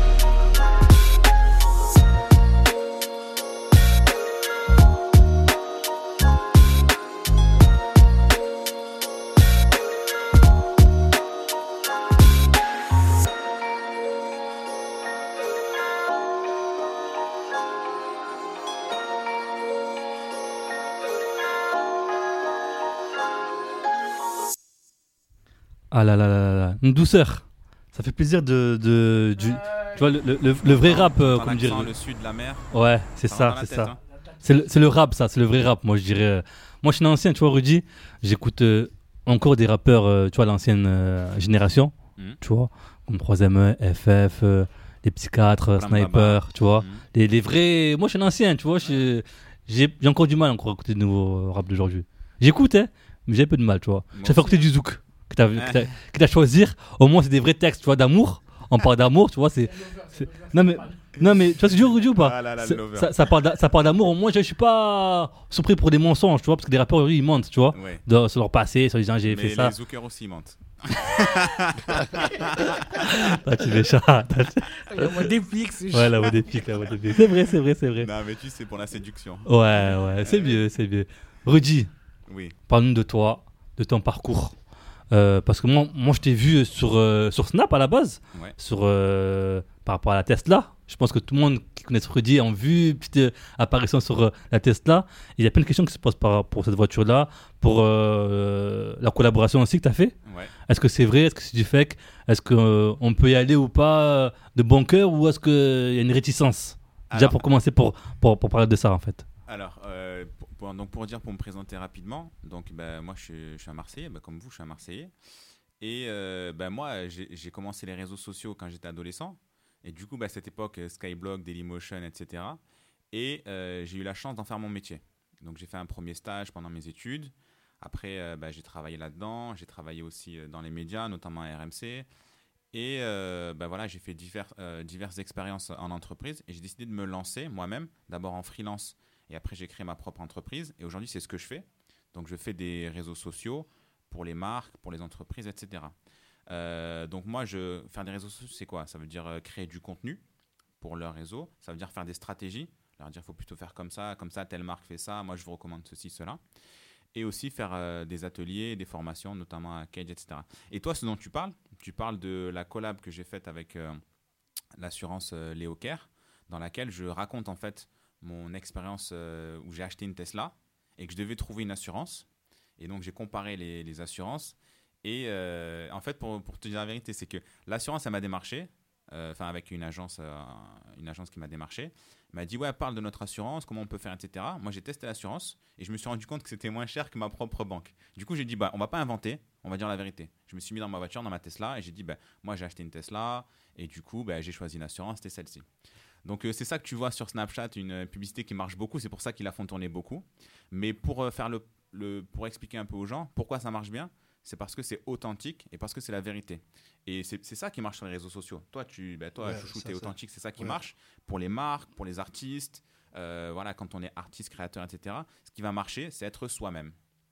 Ah là là là là là, une douceur. Ça fait plaisir de, de du, tu vois le, le, le vrai rap, euh, comme dire. Le sud de la mer. Ouais, c'est ça ça, c'est ça. Hein. C'est le, c'est le rap, ça, c'est le vrai rap. Moi, je dirais. Moi, je suis un ancien, tu vois, Rudy. J'écoute euh, encore des rappeurs, euh, tu vois, l'ancienne euh, génération, mmh. tu vois, comme trois M E, F F, euh, les Psychiatres, Sniper, Baba. Tu vois, mmh. les, les vrais. Moi, je suis un ancien, tu vois. J'ai, j'ai encore du mal encore à écouter de nouveaux rap d'aujourd'hui. J'écoute, hein, mais j'ai un peu de mal, tu vois. Je préfère écouter du zouk. Que t'as, que, t'as, que t'as choisir, au moins c'est des vrais textes, tu vois, d'amour. On parle d'amour, tu vois, c'est, c'est... non mais non mais tu vois c'est dur ou pas ah là là, ça, ça parle ça parle d'amour. Au moins je, je suis pas surpris pour des mensonges, tu vois, parce que les rappeurs ils mentent, tu vois, ouais. de, sur leur passé, sur les gens j'ai mais fait ça. Les zookers aussi mentent. Toi, tu fais chat. La voix d'épique, c'est ouais, la voix d'épique, la voix d'épique. C'est vrai, c'est vrai, c'est vrai. Non mais tu sais, pour la séduction. Ouais, ouais, c'est mieux, c'est mieux. Rudy, oui. Parle-nous de toi, de ton parcours. Euh, parce que moi, moi je t'ai vu sur, euh, sur Snap à la base, ouais. sur, euh, par rapport à la Tesla. Je pense que tout le monde qui connaît Rudy a vu une petite euh, apparition sur euh, la Tesla. Il y a plein de questions qui se posent par, pour cette voiture-là, pour euh, la collaboration aussi que tu as fait. Ouais. Est-ce que c'est vrai? Est-ce que c'est du fake? Est-ce qu'on euh, peut y aller ou pas de bon cœur, ou est-ce qu'il y a une réticence? Alors, déjà pour commencer, pour, pour, pour parler de ça en fait. Alors, euh, pour, pour, donc pour dire, pour me présenter rapidement, donc bah, moi je suis, je suis un Marseillais, bah, comme vous, je suis un Marseillais. Et euh, bah, moi, j'ai, j'ai commencé les réseaux sociaux quand j'étais adolescent. Et du coup, bah, à cette époque, Skyblog, Dailymotion, et cetera. Et euh, j'ai eu la chance d'en faire mon métier. Donc j'ai fait un premier stage pendant mes études. Après, euh, bah, j'ai travaillé là-dedans. J'ai travaillé aussi dans les médias, notamment à R M C. Et euh, bah, voilà, j'ai fait divers, euh, diverses expériences en entreprise. Et j'ai décidé de me lancer moi-même, d'abord en freelance. Et après, j'ai créé ma propre entreprise. Et aujourd'hui, c'est ce que je fais. Donc, je fais des réseaux sociaux pour les marques, pour les entreprises, et cetera. Euh, donc, moi, je, faire des réseaux sociaux, c'est quoi? Ça veut dire euh, créer du contenu pour leur réseau. Ça veut dire faire des stratégies. Leur dire, il faut plutôt faire comme ça, comme ça, telle marque fait ça. Moi, je vous recommande ceci, cela. Et aussi faire euh, des ateliers, des formations, notamment à Cage, et cetera. Et toi, ce dont tu parles, tu parles de la collab que j'ai faite avec euh, l'assurance euh, Léo Care, dans laquelle je raconte en fait mon expérience euh, où j'ai acheté une Tesla et que je devais trouver une assurance. Et donc, j'ai comparé les, les assurances. Et euh, en fait, pour, pour te dire la vérité, c'est que l'assurance, elle m'a démarché, enfin euh, avec une agence, euh, une agence qui m'a démarché. Elle m'a dit, ouais, parle de notre assurance, comment on peut faire, et cetera. Moi, j'ai testé l'assurance et je me suis rendu compte que c'était moins cher que ma propre banque. Du coup, j'ai dit, bah, on ne va pas inventer, on va dire la vérité. Je me suis mis dans ma voiture, dans ma Tesla, et j'ai dit, bah, moi, j'ai acheté une Tesla et du coup, bah, j'ai choisi une assurance, c'était celle-ci. Donc, euh, c'est ça que tu vois sur Snapchat, une publicité qui marche beaucoup. C'est pour ça qu'ils la font tourner beaucoup. Mais pour, euh, faire le, le, pour expliquer un peu aux gens pourquoi ça marche bien, c'est parce que c'est authentique et parce que c'est la vérité. Et c'est, c'est ça qui marche sur les réseaux sociaux. Toi, tu, bah, toi, ouais, Chouchou, tu es authentique, c'est ça qui ouais. marche pour les marques, pour les artistes. Euh, voilà, quand on est artiste, créateur, et cetera. Ce qui va marcher, c'est être soi-même.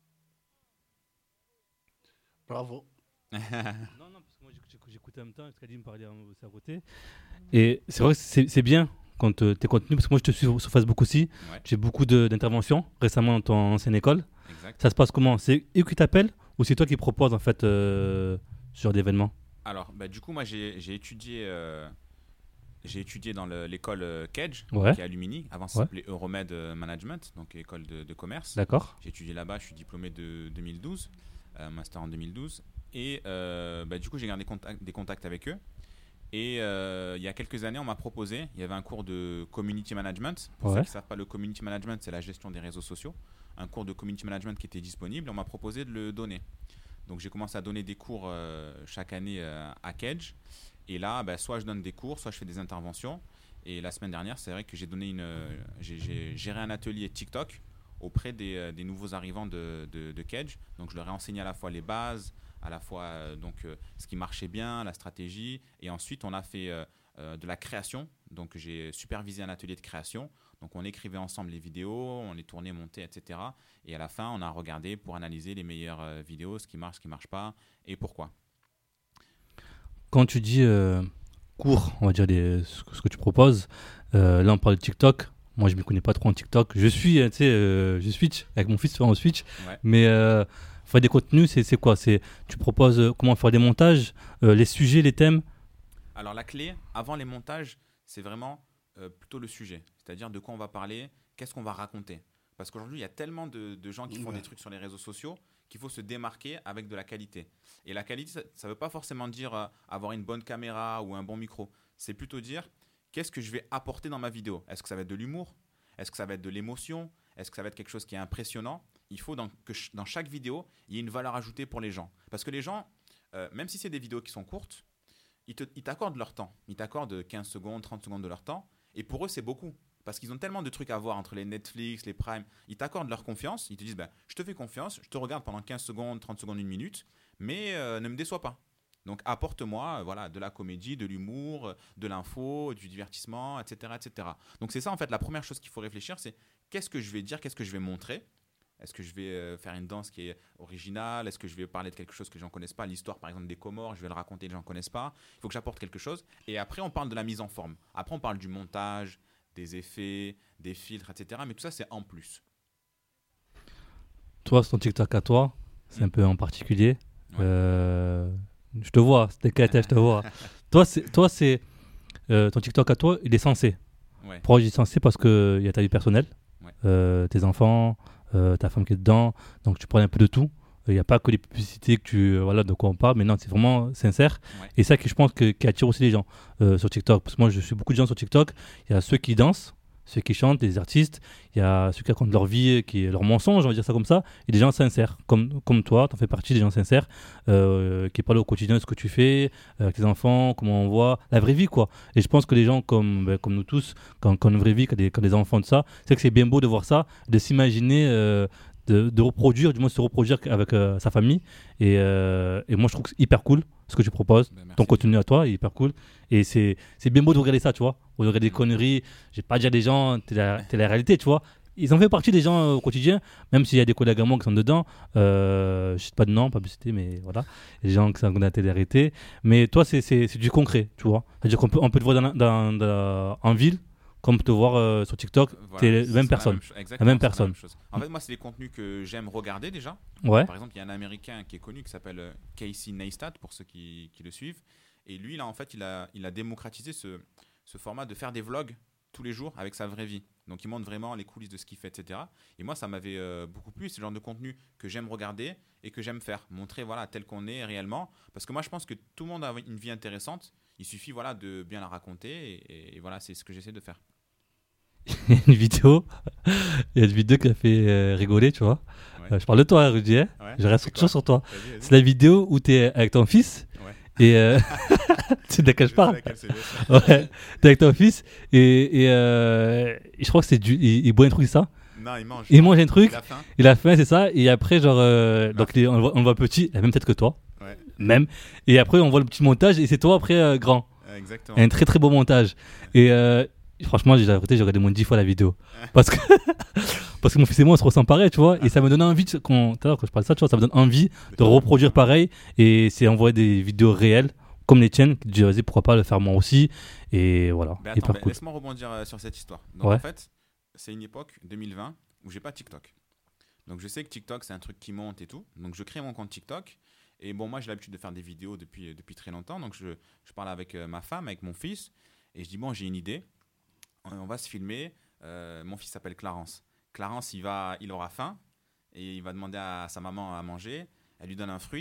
Bravo. non, non, parce que moi j'écoutais en même temps, Kadim me parlait à côté. Et c'est vrai que c'est, c'est bien quand euh, tes contenus, parce que moi je te suis sur Facebook aussi, ouais. J'ai beaucoup de, d'interventions récemment dans ton ancienne école. Exact. Ça se passe comment? C'est eux qui t'appellent ou c'est toi qui proposes en fait euh, ce genre d'événements? Alors, bah, du coup, moi j'ai, j'ai étudié. Euh... J'ai étudié dans le, l'école euh, Cage, ouais. qui est à Lumini. Avant, ça ouais. s'appelait Euromed Management, donc école de, de commerce. D'accord. J'ai étudié là-bas, je suis diplômé de deux mille douze, euh, master en deux mille douze. Et euh, bah, du coup, j'ai gardé contact, des contacts avec eux. Et euh, il y a quelques années, on m'a proposé, il y avait un cours de community management. Pour Ouais. ceux qui ne savent pas, le community management, c'est la gestion des réseaux sociaux. Un cours de community management qui était disponible. On m'a proposé de le donner. Donc, j'ai commencé à donner des cours euh, chaque année euh, à Kedge. Et là, bah, soit je donne des cours, soit je fais des interventions. Et la semaine dernière, c'est vrai que j'ai donné une, euh, j'ai, j'ai géré un atelier TikTok auprès des, euh, des nouveaux arrivants de, de, de Kedge. Donc, je leur ai enseigné à la fois les bases, à la fois euh, donc, euh, ce qui marchait bien, la stratégie. Et ensuite, on a fait euh, euh, de la création. Donc, j'ai supervisé un atelier de création. Donc, on écrivait ensemble les vidéos, on les tournait, montait, et cetera. Et à la fin, on a regardé pour analyser les meilleures euh, vidéos, ce qui marche, ce qui ne marche pas et pourquoi. Quand tu dis euh, cours, on va dire les, ce, que, ce que tu proposes, euh, là on parle de TikTok. Moi je ne me connais pas trop en TikTok. Je suis, tu sais, euh, je switch avec mon fils, on switch. Ouais. Mais euh, faire des contenus, c'est, c'est quoi c'est, Tu proposes euh, comment faire des montages, euh, les sujets, les thèmes. Alors la clé, avant les montages, c'est vraiment euh, plutôt le sujet. C'est-à-dire de quoi on va parler, qu'est-ce qu'on va raconter. Parce qu'aujourd'hui, il y a tellement de, de gens qui font Ouais. des trucs sur les réseaux sociaux qu'il faut se démarquer avec de la qualité. Et la qualité, ça ne veut pas forcément dire euh, avoir une bonne caméra ou un bon micro. C'est plutôt dire qu'est-ce que je vais apporter dans ma vidéo. Est-ce que ça va être de l'humour ? Est-ce que ça va être de l'émotion ? Est-ce que ça va être quelque chose qui est impressionnant ? Il faut dans, que ch- dans chaque vidéo, il y ait une valeur ajoutée pour les gens. Parce que les gens, euh, même si c'est des vidéos qui sont courtes, ils, te, ils t'accordent leur temps. Ils t'accordent quinze secondes, trente secondes de leur temps. Et pour eux, c'est beaucoup. Parce qu'ils ont tellement de trucs à voir entre les Netflix, les Prime. Ils t'accordent leur confiance. Ils te disent, ben, je te fais confiance, je te regarde pendant quinze secondes, trente secondes, une minute, mais euh, ne me déçois pas. Donc apporte-moi euh, voilà, de la comédie, de l'humour, euh, de l'info, du divertissement, et cetera, et cetera. Donc c'est ça en fait la première chose qu'il faut réfléchir, c'est qu'est-ce que je vais dire, qu'est-ce que je vais montrer. Est-ce que je vais euh, faire une danse qui est originale ? Est-ce que je vais parler de quelque chose que les gens ne connaissent pas ? L'histoire par exemple des Comores, je vais le raconter, les gens ne connaissent pas. Il faut que j'apporte quelque chose. Et après on parle de la mise en forme. Après on parle du montage, des effets, des filtres, et cetera. Mais tout ça c'est en plus. Toi, c'est ton TikTok à toi, c'est Mm. un peu en particulier. Ouais. Euh, je te vois, c'était K T, je te vois. toi, c'est, toi, c'est euh, ton TikTok à toi, il est censé. Ouais. Pourquoi je dis censé ? Parce qu'il y a ta vie personnelle, Ouais. euh, tes enfants, euh, ta femme qui est dedans, donc tu prends un peu de tout. Il n'y a pas que les publicités que tu, euh, voilà, de quoi on parle, mais non, c'est vraiment sincère. Ouais. Et ça, que je pense que, qui attire aussi les gens euh, sur TikTok. Parce que moi, je suis beaucoup de gens sur TikTok. Il y a ceux qui dansent, ceux qui chantent, les artistes. Il y a ceux qui racontent leur vie, qui leur mensonge, on va dire ça comme ça. Et des gens sincères, comme, comme toi, tu en fais partie des gens sincères, euh, qui parlent au quotidien de ce que tu fais, euh, avec tes enfants, comment on voit, la vraie vie, quoi. Et je pense que les gens comme, ben, comme nous tous, quand, quand une vraie vie, quand des, quand des enfants de ça, c'est que c'est bien beau de voir ça, de s'imaginer, euh, de, de reproduire, du moins se reproduire avec euh, sa famille. Et, euh, et moi, je trouve que c'est hyper cool ce que tu proposes. Ben, merci. Ton contenu à toi est hyper cool. Et c'est, c'est bien beau de regarder ça, tu vois. Au lieu de regarder des conneries, je vais pas dire des gens, t'es la, t'es la réalité, tu vois. Ils en font partie des gens euh, au quotidien, même s'il y a des collègues à moi qui sont dedans. Euh, je sais pas de nom, pas publicité, mais voilà. Il y a des gens qui sont dans la télé-réalité. Mais toi, c'est, c'est, c'est du concret, tu vois. C'est-à-dire qu'on peut, on peut te voir dans, dans, dans- en ville, comme te voir euh, sur TikTok, Voilà, t'es la c'est même la personne. cho- exactement, même c'est la personne. même chose. En fait, moi, c'est des contenus que j'aime regarder déjà. Ouais. Par exemple, il y a un Américain qui est connu qui s'appelle euh, Casey Neistat, pour ceux qui, qui le suivent. Et lui, là, en fait, il a, il a démocratisé ce, ce format de faire des vlogs tous les jours avec sa vraie vie. Donc, il montre vraiment les coulisses de ce qu'il fait, et cetera. Et moi, ça m'avait euh, beaucoup plu. C'est le genre de contenu que j'aime regarder et que j'aime faire. Montrer, voilà, tel qu'on est réellement. Parce que moi, je pense que tout le monde a une vie intéressante. Il suffit, voilà, de bien la raconter. Et, et voilà, c'est ce que j'essaie de faire. Il y a une vidéo, il y a une vidéo qui a fait euh, rigoler, tu vois. Ouais. Euh, je parle de toi, Rudy, hein. Ouais, Je reste c'est toujours quoi sur toi. Vas-y, vas-y. C'est la vidéo où tu es avec ton fils Ouais. et euh, tu sais de laquelle je Je sais parle. laquelle c'est, bien sûr. Ouais, t'es avec ton fils et, et, euh, et je crois que c'est du, il, il boit un truc ça. Non, il mange. Il mange un truc. Il a faim. Il a faim, c'est ça. Et après genre, euh, Il a donc faim. les- on, le voit, on le voit petit, la même tête que toi, Ouais, même. Et après on voit le petit montage et c'est toi après euh, grand. euh, exactement. Un très très beau montage. Et euh, franchement, j'ai arrêté, j'ai regardé moins de dix fois la vidéo. Parce que, parce que mon fils et moi, on se ressent pareil, tu vois. Et ça me donne envie, de, quand, tout à l'heure, quand je parle de ça, tu vois, ça me donne envie de reproduire pareil. Et c'est envoyer des vidéos réelles, comme les tiennes, qui te disent, vas-y, pourquoi pas le faire moi aussi. Et voilà, Mais attends, hyper mais cool. laisse-moi rebondir euh, sur cette histoire. Donc Ouais. en fait, c'est une époque, deux mille vingt, où j'ai pas TikTok. Donc je sais que TikTok, c'est un truc qui monte et tout. Donc je crée mon compte TikTok. Et bon, moi, j'ai l'habitude de faire des vidéos depuis, depuis très longtemps. Donc je, je parle avec euh, ma femme, avec mon fils. Et je dis, bon, j'ai une idée. On, on va se filmer. Euh, mon fils s'appelle Clarence. Clarence, il, va, il aura faim. Et il va demander à sa maman à manger. Elle lui donne un fruit.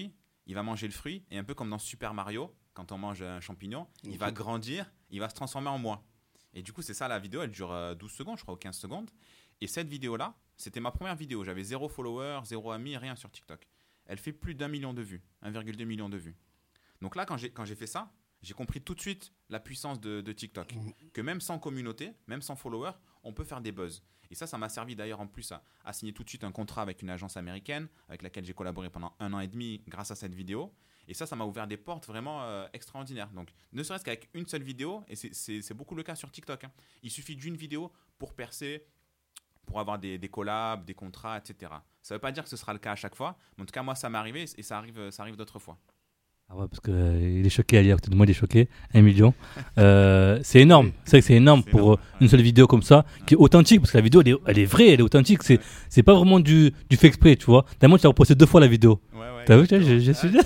il va manger le fruit, et un peu comme dans Super Mario, quand on mange un champignon, mmh. il va grandir, il va se transformer en moi. Et du coup, c'est ça la vidéo, elle dure douze secondes, je crois, ou quinze secondes. Et cette vidéo-là, c'était ma première vidéo. J'avais zéro follower, zéro ami, rien sur TikTok. Elle fait plus d'un million de vues, un virgule deux million de vues. Donc là, quand j'ai, quand j'ai fait ça, j'ai compris tout de suite la puissance de, de TikTok. Mmh. Que même sans communauté, même sans follower, on peut faire des buzz. Et ça, ça m'a servi d'ailleurs en plus à, à signer tout de suite un contrat avec une agence américaine avec laquelle j'ai collaboré pendant un an et demi grâce à cette vidéo. Et ça, ça m'a ouvert des portes vraiment euh, extraordinaires. Donc, ne serait-ce qu'avec une seule vidéo, et c'est, c'est, c'est beaucoup le cas sur TikTok, hein. Il suffit d'une vidéo pour percer, pour avoir des, des collabs, des contrats, et cetera. Ça ne veut pas dire que ce sera le cas à chaque fois, mais en tout cas, moi, ça m'est arrivé et ça arrive, ça arrive d'autres fois. Ah ouais, parce qu'il euh, est choqué, Ali, à côté de moi, il est choqué. Un million. Euh, c'est énorme. C'est vrai que c'est énorme c'est pour énorme, une seule vidéo comme ça, qui est authentique, parce que la vidéo, elle est, elle est vraie, elle est authentique. C'est, ouais. c'est pas vraiment du, du fait exprès, tu vois. D'ailleurs, tu as reposté deux fois la vidéo. Ouais, ouais. T'as vu, je, je, je suis là.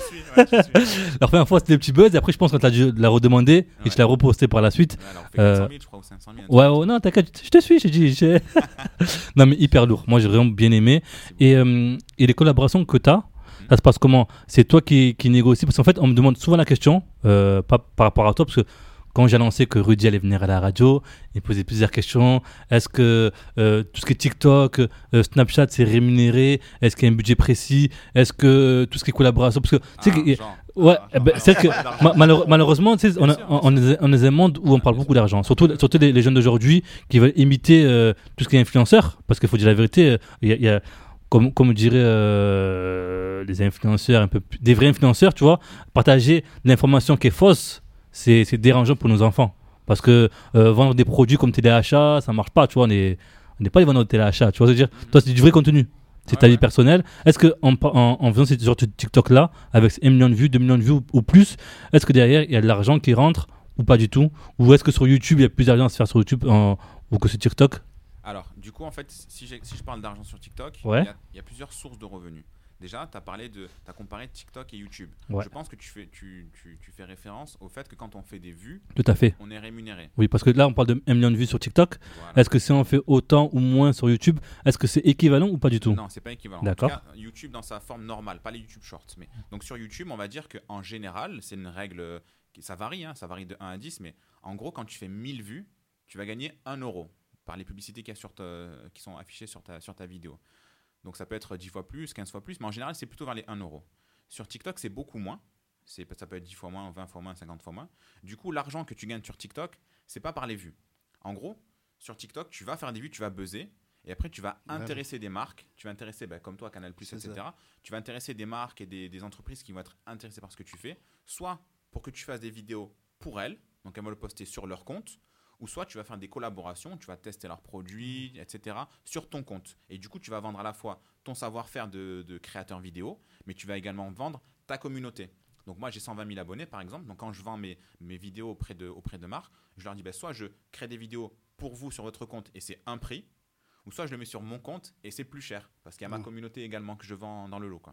La première fois, c'était des petits buzz, et après, je pense que tu as dû la redemander, et ouais. tu l'as reposté par la suite. Ouais, alors on fait quatre cent mille, euh, je crois, ou cinq cent mille. Ouais, ouais, non, t'inquiète, je te suis, j'ai dit. J'ai... non, mais hyper lourd. Moi, j'ai vraiment bien aimé. Et, euh, et les collaborations que tu as, ça se passe comment? C'est toi qui, qui négocie? Parce qu'en fait, on me demande souvent la question, euh, pas par rapport à toi, parce que quand j'ai annoncé que Rudy allait venir à la radio, il posait plusieurs questions. Est-ce que euh, tout ce qui est TikTok, euh, Snapchat, c'est rémunéré? Est-ce qu'il y a un budget précis? Est-ce que tout ce qui est collaboration? Parce que, ah, tu sais, genre, ouais, ah, ben, c'est que ma, malheure, malheureusement, tu sais, on, a, on, on, est, on est un monde où on parle beaucoup d'argent. Surtout, surtout les, les jeunes d'aujourd'hui qui veulent imiter euh, tout ce qui est influenceur. Parce qu'il faut dire la vérité, il y a. Y a Comme, comme dirait euh, les influenceurs, un peu plus, des vrais influenceurs, tu vois, partager l'information qui est fausse, c'est, c'est dérangeant pour nos enfants. Parce que euh, vendre des produits comme téléachat, ça ne marche pas, tu vois, on n'est on n'est pas les vendeurs de téléachat, tu vois, c'est-à-dire, toi, c'est du vrai contenu, c'est ouais, ta ouais. vie personnelle. Est-ce qu'en en, en faisant ce genre de TikTok-là, avec un million de vues, deux millions de vues ou, ou plus, est-ce que derrière, il y a de l'argent qui rentre ou pas du tout? Ou est-ce que sur YouTube, il y a plus d'argent à se faire sur YouTube en, ou que sur TikTok? Alors, du coup, en fait, si, j'ai, si je parle d'argent sur TikTok, ouais. il y, y a plusieurs sources de revenus. Déjà, tu as parlé de, tu as comparé TikTok et YouTube. Ouais. Je pense que tu fais, tu, tu, tu fais référence au fait que quand on fait des vues, tout à fait. on est rémunéré. Oui, parce que là, on parle de un million de vues sur TikTok. Voilà. Est-ce que si on fait autant ou moins sur YouTube, est-ce que c'est équivalent ou pas du tout? Non, c'est pas équivalent. D'accord. En tout cas, YouTube dans sa forme normale, pas les YouTube Shorts. Mais... Donc sur YouTube, on va dire qu'en général, c'est une règle, qui, ça varie, hein, ça varie de un à dix, mais en gros, quand tu fais mille vues, tu vas gagner un euro par les publicités qu'il y a sur ta, qui sont affichées sur ta, sur ta vidéo. Donc ça peut être dix fois plus, quinze fois plus, mais en général, c'est plutôt vers les un euro. Sur TikTok, c'est beaucoup moins. C'est, ça peut être dix fois moins, vingt fois moins, cinquante fois moins. Du coup, l'argent que tu gagnes sur TikTok, c'est pas par les vues. En gros, sur TikTok, tu vas faire des vues, tu vas buzzer, et après, tu vas intéresser ouais. des marques. Tu vas intéresser, bah, comme toi, Canal+, et cetera. Tu vas intéresser des marques et des, des entreprises qui vont être intéressées par ce que tu fais, soit pour que tu fasses des vidéos pour elles, donc elles vont le poster sur leur compte, ou soit tu vas faire des collaborations, tu vas tester leurs produits, et cetera, sur ton compte. Et du coup, tu vas vendre à la fois ton savoir-faire de, de créateur vidéo, mais tu vas également vendre ta communauté. Donc moi, j'ai cent vingt mille abonnés, par exemple. Donc quand je vends mes, mes vidéos auprès de, auprès de marques, je leur dis, bah, soit je crée des vidéos pour vous sur votre compte et c'est un prix, ou soit je le mets sur mon compte et c'est plus cher, parce qu'il y a ma communauté également que je vends dans le lot, quoi.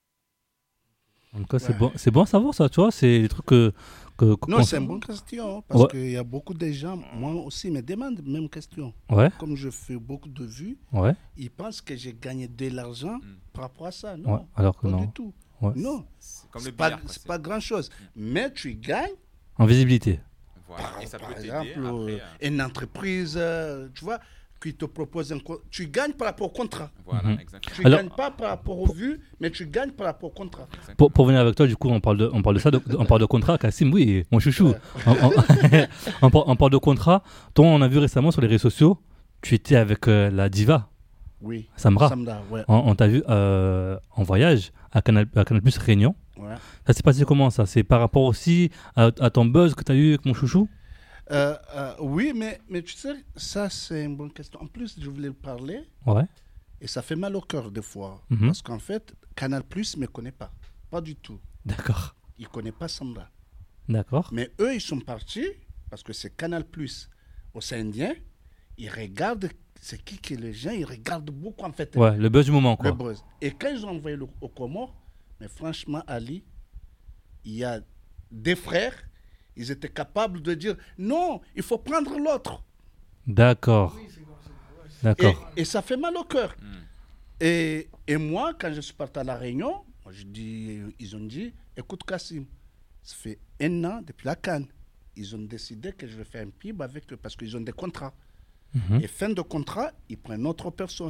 En tout cas, c'est, ouais. bon, c'est bon à savoir ça, tu vois, c'est des trucs que... que, que non, c'est une bonne question, parce ouais. qu'il y a beaucoup de gens, moi aussi, me demandent la même question. Ouais. Comme je fais beaucoup de vues, ouais. ils pensent que j'ai gagné de l'argent mm. par rapport à ça. Non, ouais. Alors que pas non. du tout. Ouais. Non, c'est, comme c'est, le pas, billard, quoi, c'est c'est pas grand-chose. Mm. Mais tu gagnes... En visibilité. Voilà. Par, et ça par peut exemple, t'aider après, euh... une entreprise, euh, tu vois, qui te propose un contrat. Tu gagnes par rapport au contrat. Voilà, mm-hmm. exactement. Tu ne gagnes pas par rapport aux vues, mais tu gagnes par rapport au contrat. Pour, pour venir avec toi, du coup, on parle de, on parle de ça, de, on parle de contrat. Kassim, oui, mon chouchou. Ouais. on, on, on, parle, on parle de contrat. Toi, on a vu récemment sur les réseaux sociaux, tu étais avec euh, la diva. Oui. Samra. Samra, ouais. On, on t'a vu euh, en voyage à Canal, à Canal Plus Réunion. Ouais. Ça s'est passé comment ça? C'est par rapport aussi à, à ton buzz que tu as eu avec mon chouchou? Euh, euh, oui, mais, mais tu sais, ça c'est une bonne question. En plus, je voulais parler. Ouais. Et ça fait mal au cœur des fois. Mm-hmm. Parce qu'en fait, Canal Plus ne me connaît pas. Pas du tout. D'accord. Il ne connaît pas Samra. D'accord. Mais eux, ils sont partis, parce que c'est Canal Plus au Saint-Indien. Ils regardent, c'est qui que les gens, ils regardent beaucoup en fait. Ouais, le buzz du moment, quoi. Le buzz. Et quand ils ont envoyé le, au Comores, mais franchement, Ali, il y a des frères. Ils étaient capables de dire non, il faut prendre l'autre. D'accord. D'accord. Et, et ça fait mal au cœur. Mm. Et, et moi, quand je suis parti à La Réunion, Moi, je dis, ils ont dit, écoute Kassim, ça fait un an depuis la Cannes. Ils ont décidé que je vais faire un P I B avec eux parce qu'ils ont des contrats. Mhm. Et fin de contrat, ils prennent autre personne.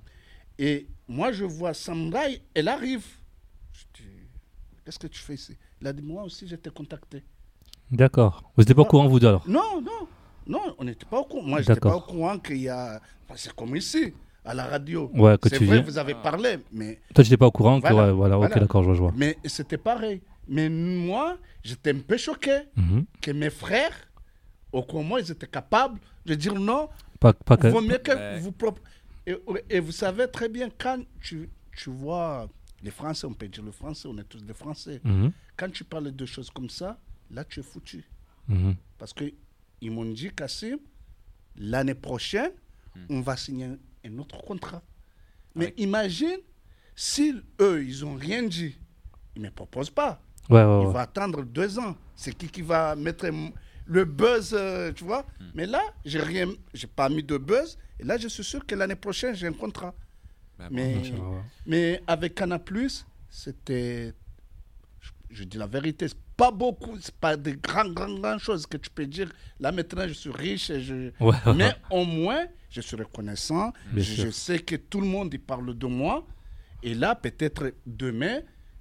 Et moi, je vois Samurai, elle arrive. Je dis, qu'est-ce que tu fais ici? Il a dit, moi aussi, j'ai été contacté. D'accord. Vous n'étiez pas au courant, vous deux, alors? Non, non, non, on n'était pas au courant. Moi, je n'étais pas D'accord. au courant qu'il y a... Enfin, c'est comme ici, à la radio. Ouais, que c'est tu vrai, viens. vous avez parlé, mais... Toi, tu n'étais pas au courant que, Voilà, ouais, voilà, ok, voilà. d'accord, je vois, je vois. Mais c'était pareil. Mais moi, j'étais un peu choqué Mhm. que mes frères, au Congo, ils étaient capables de dire non. Pas, pas que... Vaut mieux que Ouais. vous... prop- Et, et vous savez très bien, quand tu, tu vois... Les Français, on peut dire le Français, on est tous des Français. Mhm. Quand tu parles de choses comme ça, là, tu es foutu. Mhm. Parce qu'ils m'ont dit, Kassim, l'année prochaine, on va signer un, un autre contrat. Mais Avec- imagine, si eux, ils n'ont rien dit, ils ne me proposent pas. Ouais, ouais, Ils ouais. vont attendre deux ans. C'est qui qui va mettre m- le buzz, euh, tu vois. Mais là, je n'ai pas mis de buzz. Et là, je suis sûr que l'année prochaine, j'ai un contrat. Bah, Mais, Ouais, ouais. mais avec Canal+, c'était... Je, je dis la vérité, c'est pas beaucoup, c'est pas de grandes, grandes, grandes choses que tu peux dire. Là, maintenant, je suis riche, et je... Ouais, ouais. mais au moins, je suis reconnaissant. Bien Je, sûr. je sais que tout le monde y parle de moi. Et là, peut-être demain,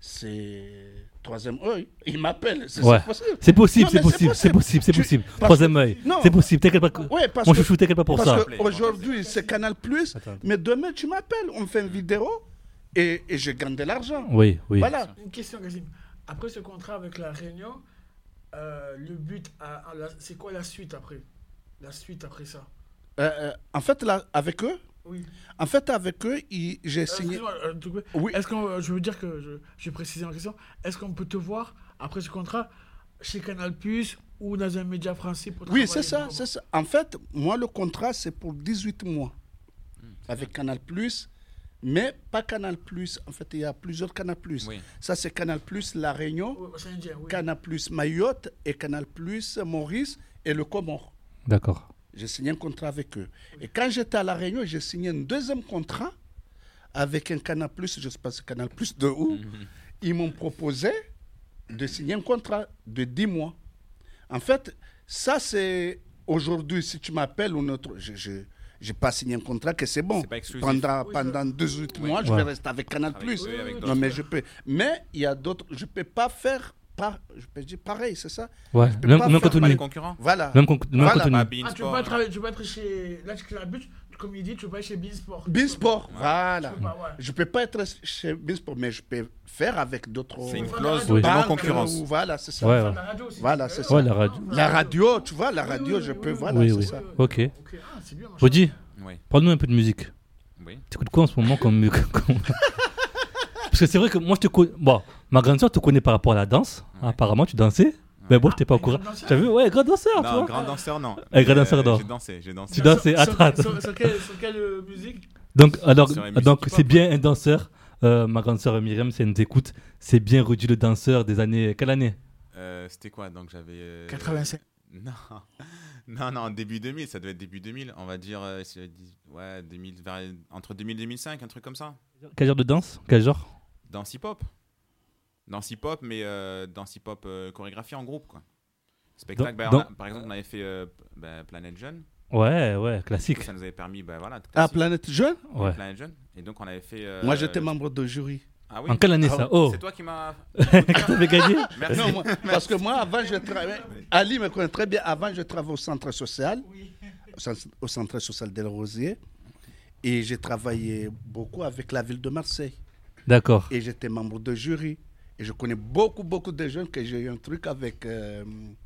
c'est troisième œil. Il m'appelle, c'est Ouais. c'est possible. C'est possible, Non, c'est mais possible, c'est possible, c'est Tu- possible. parce Troisième que- œil, non. c'est possible, t'inquiète pas. Ouais, parce Mon que- chouchou, t'inquiète pas pour parce ça. que aujourd'hui, c'est Canal+, Attends. mais demain, tu m'appelles, on fait une vidéo et, et je gagne de l'argent. Oui, oui. Voilà. Une question, Kassim. Après ce contrat avec la Réunion, euh, le but, à- à la- c'est quoi la suite après? La suite après ça? Euh, euh, en fait, là, avec eux, Oui. en fait, avec eux, il- j'ai Euh, signé... excuse-moi, euh, tout court. Oui. Est-ce qu'on, euh, je veux dire que je, je vais préciser ma question. Est-ce qu'on peut te voir après ce contrat chez Canal+ ou dans un média français pour Oui, travailler c'est ça, comment? c'est ça. En fait, moi, le contrat, c'est pour dix-huit mois avec Canal+, mais pas Canal+. En fait, il y a plusieurs Canal+. Oui. Ça, c'est Canal+, La Réunion, Oui, c'est indien, oui. Canal+, Mayotte et Canal+, Maurice et le Comore. D'accord. J'ai signé un contrat avec eux. Et quand j'étais à La Réunion, j'ai signé un deuxième contrat avec un Canal+, je ne sais pas si Canal+, de où. Ils m'ont proposé de signer un contrat de dix mois. En fait, ça, c'est aujourd'hui, si tu m'appelles ou notre... Je n'ai pas signé un contrat, que c'est bon. C'est pas exclusif. Pendant, Oui, pendant dix-huit Oui. mois, je Ouais. vais rester avec Canal+. Avec eux, avec non, d'autres. mais je peux... Mais il y a d'autres... Je ne peux pas faire... Pas, je peux dire pareil, c'est ça? Ouais, Je peux même, pas même faire Pas les contenu. concurrents. Voilà. Même, con- même Voilà. contenu. Pas Ah, Bein tu peux Sport. pas travailler, tu peux pas être chez. Là, tu la but, comme il dit, tu peux pas aller chez Beansport. Beansport, voilà. Tu peux pas, ouais. Je ne peux pas être chez Beansport, mais je peux faire avec d'autres C'est une Oui. clause Oui. de banques, non-concurrence. ou Voilà, c'est ça. Ouais, Enfin, ouais. la radio aussi. Voilà, tu c'est peux, ça. Ouais, la radio. La radio, tu vois, la Oui, radio, oui, je oui, peux, oui, voilà, oui, c'est oui. ça. Ok. Ok, ah, c'est bien. machin. Rodi, Oui. parle-nous un peu de musique. Oui. Tu écoutes quoi en ce moment comme... comme- Parce que c'est vrai que moi, je te connais... Bon, ma grande soeur te connaît par rapport à la danse. Ouais. Apparemment, tu dansais. Mais bon, je t'ai pas au un courant. grand danseur. Tu as vu? Ouais, grand danseur, tu Non, vois. grand danseur, non. Eh, grand Mais, danseur, euh, non. J'ai dansé, j'ai dansé. Tu danses et Sur- attends. sur- Sur sur quelle sur quelle, euh, musique? Donc, alors, Sur les musiques donc hip-hop, c'est bien un danseur. Euh, ma grande sœur Myriam, si elle nous écoute, c'est bien Rudy le danseur des années... Quelle année? Euh, C'était quoi? Donc j'avais. euh, quatre-vingt-cinq. Non, non, non, début deux mille, ça devait être début deux mille, on va dire, euh, si- ouais, deux mille, vers- entre deux mille et deux mille cinq, un truc comme ça. Quel genre de danse? Quel genre? Dans hip-hop. Dans hip-hop, mais euh, dans hip-hop euh, chorégraphié en groupe, quoi. Spectacle, Dans- bah, on a- dans- par exemple, on avait fait euh, p- bah, Planet Jeune. Ouais, ouais, classique. Ça nous avait permis, bah voilà, Ah, classique, Planète Jeune? Ouais. Planet Jeune. Et donc on avait fait. euh, Moi, j'étais membre de jury. Ah oui. En quelle année Ah ça? ouais. Oh, C'est toi qui m'as. t'avais gagné? Merci. Non, moi, parce que moi, avant, je travaillais. Ali me connaît très bien. Avant, je travaillais au centre social, au centre- au centre social Del Rosier. Et j'ai travaillé beaucoup avec la ville de Marseille. D'accord. Et j'étais membre de jury. Et je connais beaucoup, beaucoup de jeunes que j'ai eu un truc avec euh,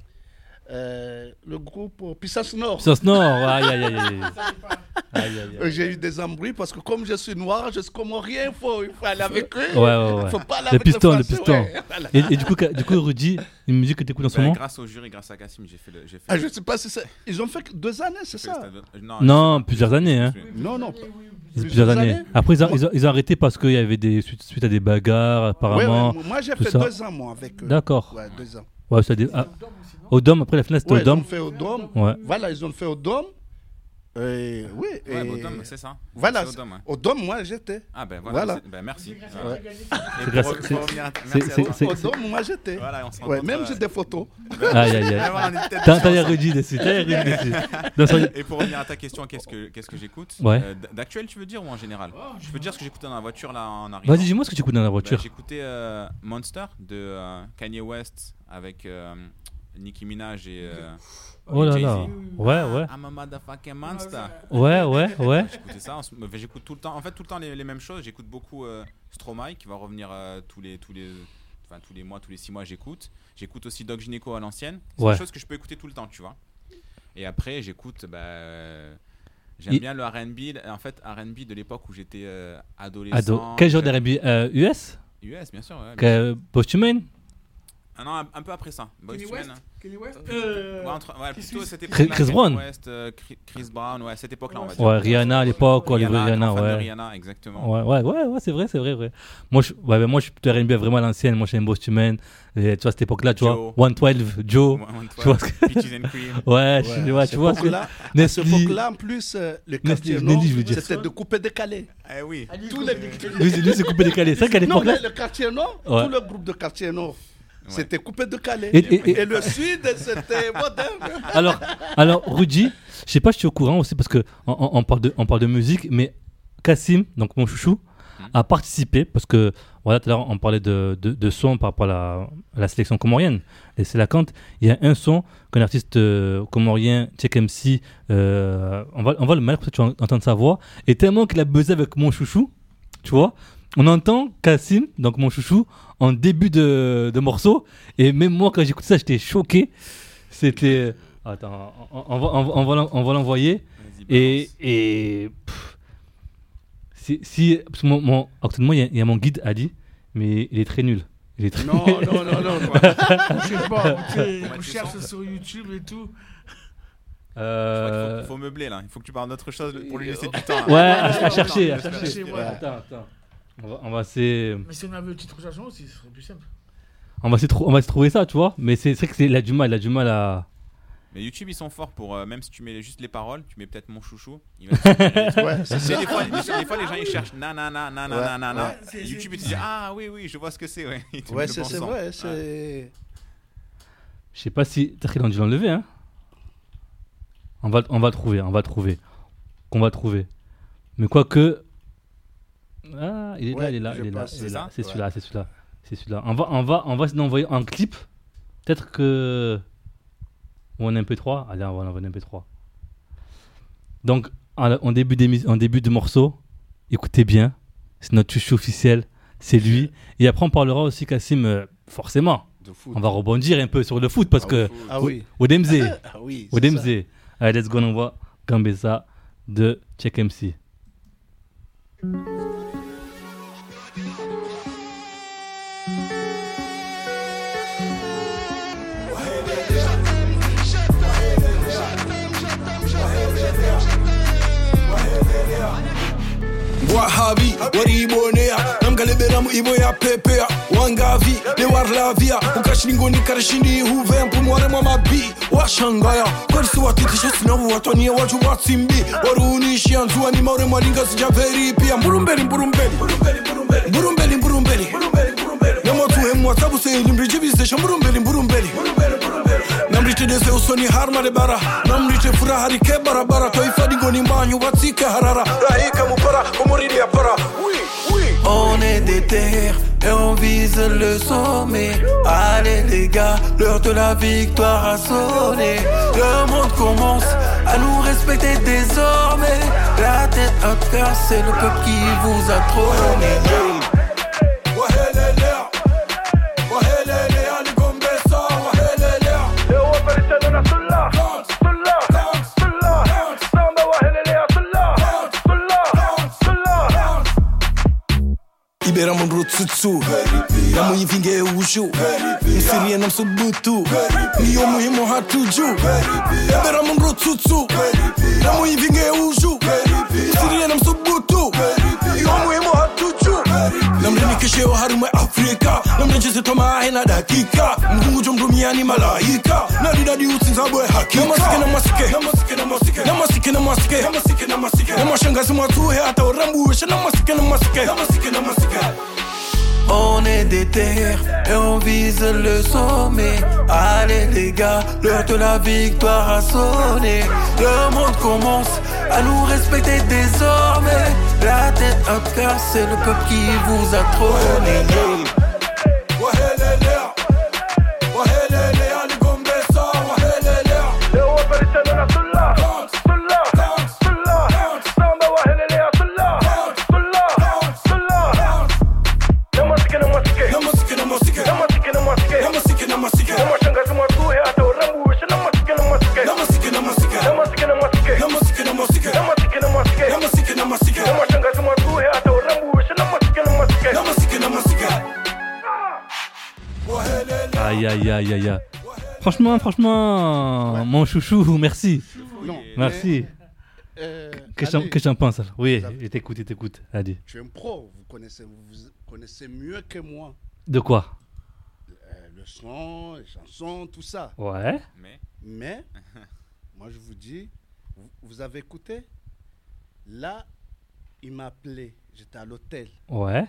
euh, le groupe Puissance Nord. Puissance Nord, aïe, aïe, aïe, aïe. Aïe, aïe, aïe. Euh, J'ai eu des embrouilles parce que comme je suis noir, je suis comme rien, il faut, il faut aller avec eux. Ouais, ouais, ouais. Faut pas aller Le avec piston, les le Français, piston. ouais. Voilà. Et, et du coup, du coup, Rudy, une musique que tu écoutes en ce Bah, moment? grâce au jury, grâce à Kassim, j'ai fait le. j'ai fait Ah, le- je ne sais pas si c'est... Ils ont fait que deux années, c'est j'ai fait ça? le stade- Non, Non, je sais pas. plusieurs années, hein. Non, non. Plusieurs Plusieurs années. années. Après, ils ont, ils ont, ils ont arrêté parce qu'il y avait des suite, suite à des bagarres, apparemment. Ouais, ouais, moi, j'ai tout fait ça. deux ans, moi, avec eux. D'accord. Ouais, deux ans. Ouais, ça a des- ah, au Dôme, après la finale, c'était Ouais, au ils ont Dôme. fait au Dôme. Ouais. Voilà, ils ont fait au Dôme. Euh, oui. Ouais, et- au Dôme, c'est ça. Voilà. C'est au Dôme, ouais. Au Dôme, moi, j'étais. Ah ben voilà, Voilà. c'est- ben, merci. Ouais. Voilà. Et C'est pour- grâce- pour c'est- revenir à- c'est- merci à c'est- toi. c'est- Au Dôme, moi, j'étais. Voilà, on se Ouais, rencontre, même euh, j'ai des photos. Aïe, aïe, aïe. Ouais, voilà, on est peut-être T'as sur- t'as rien redit dessus, t'as rien redit dessus. Non, ça- Et pour revenir à ta question, qu'est-ce que, qu'est-ce que j'écoute Ouais. Euh, d- D'actuel, tu veux dire, ou en général Je veux dire ce que j'écoutais dans la voiture là en arrivant. Vas-y, dis-moi ce que tu écoutes dans la voiture. Bah, j'écoutais euh, Monster de euh, Kanye West avec euh, Nicki Minaj et, euh, Oh et là Jay-Z. là. Ouais, ouais. I'm a motherfucking monster. Ouais, ouais, ouais. J'écoutais ça. en ce- enfin, J'écoute tout le temps. En fait, tout le temps les, les mêmes choses. J'écoute beaucoup euh, Stromae qui va revenir euh, tous les tous les enfin tous les mois, tous les six mois. J'écoute. J'écoute aussi Doc Gynéco à l'ancienne. C'est Ouais. des choses que je peux écouter tout le temps, tu vois. Et après, j'écoute. Bah, euh, j'aime Il- bien le R and B. En fait, R and B de l'époque où j'étais euh, adolescent. Ado. Quel genre j'aime- d'R and B euh, U S U S, bien sûr. Ouais, bien sûr. Que- Posthuman Ah non, un, un peu après ça. Boyz Kenny II Men, West hein. Kenny West Ouais, euh, entre- ouais, Chris plutôt West. cette Chris- époque-là, Chris Kanye Brown. West, euh, Chris- Chris Brown, ouais, cette époque-là, on va dire. Ouais, Rihanna à l'époque, quoi, le vrai Rihanna, grand fan de ouais. Rihanna, exactement. Ouais, ouais, ouais, ouais, c'est vrai, c'est vrai, vrai. Moi, je, ouais, ben, moi, je suis plutôt R and B vraiment à l'ancienne. Moi, j'aime Posthuman. Et tu vois, cette époque-là, tu Joe. vois, cent douze, Joe. One- one Tu vois ce twelve, que- Peaches and Cream. Ouais, je- ouais, tu vois, c'est Là, à cette Nestlé. époque-là, en plus, euh, le Nestlé, quartier Nelly, nord, je veux dire. c'était de couper décalé. Eh oui. Ali, Tous il les- connaît- Lui, c'est- lui, c'est coupé décalé. C'est vrai qu'à Non, l'époque-là. le, le quartier nord, Ouais. tout le groupe de quartier nord, c'était coupé décalé. Et- Et, et- et- le sud, c'était moderne. Alors, alors Rudy, je sais pas si tu es au courant aussi parce que on, on- on parle de, on parle de musique, mais Kassim, donc mon chouchou, a participé parce que voilà, tout à l'heure on parlait de, de, de son par rapport à la, à la sélection comorienne. Et c'est la Kant. Il y a un son qu'un artiste euh, comorien, Check M C, euh, on va, on va le mettre pour que tu entends sa voix. Et tellement qu'il a buzzé avec mon chouchou, tu vois, on entend Kassim, donc mon chouchou, en début de, de morceau. Et même moi, quand j'écoute ça, j'étais choqué. C'était. Attends, on, on va, on va- on va l'en- on va l'envoyer. Vas-y, Et. balance. et pff, si, si, parce que mon, mon- actuellement, il y, a- il y a mon guide, Ali, mais il est très nul. Il est très Non, non, non, non. Je sais pas, tu sais, Pour mettre vous du cherchez son. sur YouTube et tout. Je crois qu'il Euh, faut, il faut meubler là. Il faut que tu parles d'autre chose pour lui laisser du temps. là. Ouais, à, à Ouais, chercher, à ouais, chercher. ouais, ouais. Attends, attends. On va, on va essayer, Mais si on avait une petite rotation aussi, ce serait plus simple. on va essayer, de trou- on va essayer de trouver ça, tu vois. Mais c'est c'est vrai que c'est- il a du mal, il a du mal à. Mais YouTube, ils sont forts pour. euh, même si tu mets juste les paroles, tu mets peut-être mon chouchou. Il va te suggérer des trucs. Ouais, c'est Tu sais, ça. des fois, des, des fois, les gens ils cherchent nanana, nanana, Ouais, nanana. ouais, c'est- YouTube, c'est- il te dit ah oui, oui, je vois ce que c'est. Ouais, Il te met Ouais, le c'est bon c'est son. vrai. Ouais. C'est... Je sais pas si. Peut-être qu'ils ont dû l'enlever, hein. On va, on va le trouver, on va le trouver. Qu'on va trouver. Mais quoique. Ah, il est là, Ouais, il est là, je il est là. pense, il c'est est là. ça C'est Ouais. celui-là, c'est celui-là. C'est celui-là. On va, on va, on va essayer d'envoyer un clip. Peut-être que. Ou un M P trois. Allez, on va l'envoyer un M P trois. Donc, en, en début, d'émis- en début de morceau, écoutez bien. C'est notre chouchou officiel. C'est lui. Et après, on parlera aussi, Kassim, euh, forcément. De foot. On va rebondir un peu sur le foot parce Ah que. oui. Ah oui. Odemze. Ah oui. c'est ça. Odemze. Allez, let's go, on voit Gambessa de Check M C. Wahabi, waribonea namgalebera mu ibo ya pepea wangavi ne warlavia ukashingoni karashindi huve mpumware mwa mabi washangaya korisi watitisha sinabu watwania waju watsimbi warunishia nzuwa ni maure mwalinga sijaveri pia mburumbeli mburumbeli mburumbeli mburumbeli namotuhe mwatabu seili mrijibizesha mburumbeli mburumbeli namrite dese usoni harmare bara namrite furahari ke barabara toifadi ngoni mbanyu watsike harara rahika mupara komoridi ya para oui oui On est des terres et on vise le sommet. Allez les gars, l'heure de la victoire a sonné. Le monde commence à nous respecter désormais. La tête, un cœur, c'est le peuple qui vous a trôné. wahelelea wahelelea ligombesa wahelelea leo waperite dona sulla sulla sulla samba wahelelea sulla sulla sulla ibera mun tsutsu namu yivinge ushu msirie na msubutu niyo muhimu hatuju ibera mun tsutsu namu yivinge ushu msirie na msubutu niyo muhimu hatuju namrini kisheo harume Afrika namrini Nijise toma hena dakika Mkungu jomdumi ani malaika Nadi dadi utinza boy hakika Namasike namasike Namasike namasike Namasike namasike Namasike Namashangazi matuhe hata urambuisha Namasike namasike Namasike namasike. On est déter et on vise le sommet. Allez les gars, l'heure de la victoire a sonné. Le monde commence à nous respecter désormais. La tête, un cœur, c'est le peuple qui vous a trôné. Aïe aïe aïe aïe aïe. Franchement, franchement, ouais. Mon chouchou, merci. Non, merci. Euh, Qu'est-ce que j'en pense? Oui, je t'écoute, je t'écoute. Allez. Tu es un pro, vous connaissez, vous connaissez mieux que moi. De quoi? euh, Le son, les chansons, tout ça. Ouais. Mais, Mais moi je vous dis, vous, vous avez écouté? Là, il m'a appelé, j'étais à l'hôtel. Ouais.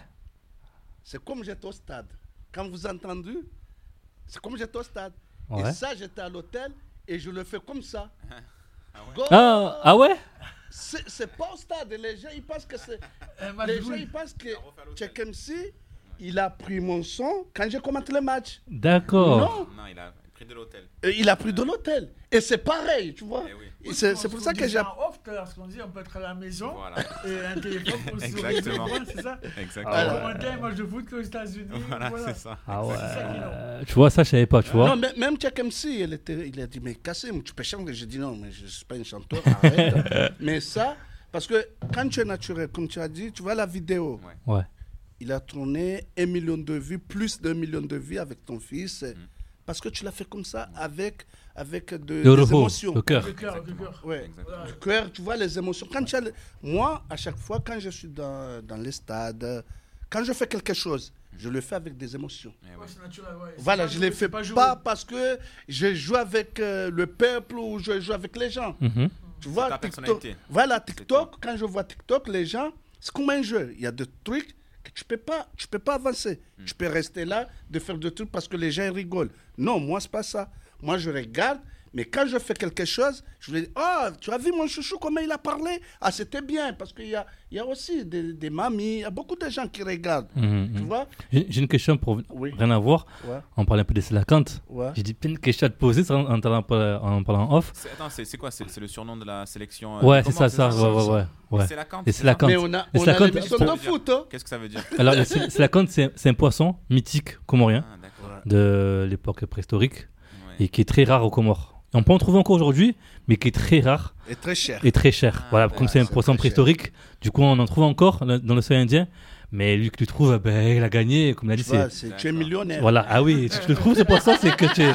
C'est comme j'étais au stade. Quand vous avez entendu, c'est comme j'étais au stade. Ouais. Et ça, j'étais à l'hôtel et je le fais comme ça. Ah ouais? Go! Ah, ah ouais? C'est, c'est pas au stade. Les gens, ils pensent que c'est... les gens, ils pensent que Check M C, il a pris mon son quand j'ai commenté le match. D'accord. Non. Non, il a pris de l'hôtel. Et il a pris de l'hôtel. Et c'est pareil, tu vois. Eh oui. Et c'est, c'est pour ça que j'ai... En off, parce qu'on dit on peut être à la maison Voilà. et un téléphone pour se Exactement. sourire, c'est ça? Exactement. Alors, un gars, moi je foot aux États-Unis. Voilà, voilà. c'est ça. Ah ouais. C'est ça qui est long. Tu vois, ça, je savais pas, tu vois. Non, mais, même Check M C, il, était, il a dit, mais Kassim, tu peux chanter. J'ai dit, non, mais je ne suis pas un chanteur, arrête. Mais ça, parce que quand tu es naturel, comme tu as dit, tu vois la vidéo. Ouais. Il a tourné un million de vues, plus d'un million de vues avec ton fils. Mm. Parce que tu l'as fait comme ça, avec, avec de, Le des repos, émotions. le cœur. Le cœur, le cœur. Ouais. Exactement. Du cœur, tu vois les émotions. Quand tu as le- Moi, à chaque fois, quand je suis dans, dans les stades, quand je fais quelque chose, je le fais avec des émotions. Eh Ouais, ouais. c'est naturel, ouais. C'est Voilà, pas je ne joué, les fais c'est pas, joué. parce que je joue avec euh, le peuple ou je joue avec les gens. Mhm. Tu vois, ta TikTok. personnalité. Voilà, TikTok, quand je vois TikTok, les gens, c'est comme un jeu. Il y a des trucs que tu ne peux pas, tu peux pas avancer. Mm. Tu peux rester là, de faire des trucs parce que les gens ils rigolent. Non, moi, c'est pas ça. Moi, je regarde, mais quand je fais quelque chose, je lui dis, oh, tu as vu mon chouchou, comment il a parlé? Ah, c'était bien, parce qu'il y a, il y a aussi des, des mamies, il y a beaucoup de gens qui regardent. Mhm, Tu mhm. vois? J'ai j'ai une question pour Oui. rien à voir. Ouais. On parlait un peu de Slacante. Ouais. J'ai dit plein de questions à te poser en, en, en, en parlant off. C'est- Attends, c'est c'est quoi? C'est c'est le surnom de la sélection? euh, Ouais, comment, c'est ça, ça. Ouais, ouais, ouais. Les ouais. Sélacantes, Les c'est ça? Slacante. Mais on a, Les on a Slacante, l'émission pour- de foot. Hein. Qu'est-ce que ça veut dire? Alors, le Sl- Slacante, c'est c'est un poisson mythique comorien Ah, d'accord. de l'époque préhistorique Ouais. et qui est très rare au Comores. On peut en trouver encore aujourd'hui, mais qui est très rare Et très cher. et très cher. Ah, voilà, ouais, comme c'est un c'est poisson très cher. préhistorique, du coup, on en trouve encore dans dans l'océan Indien. Mais lui que tu trouves, ben, il a gagné, comme il a dit, Tu vois, c'est. c'est- tu es D'accord. millionnaire. Voilà, ah oui, si tu le trouves, ce poisson, c'est que tu es.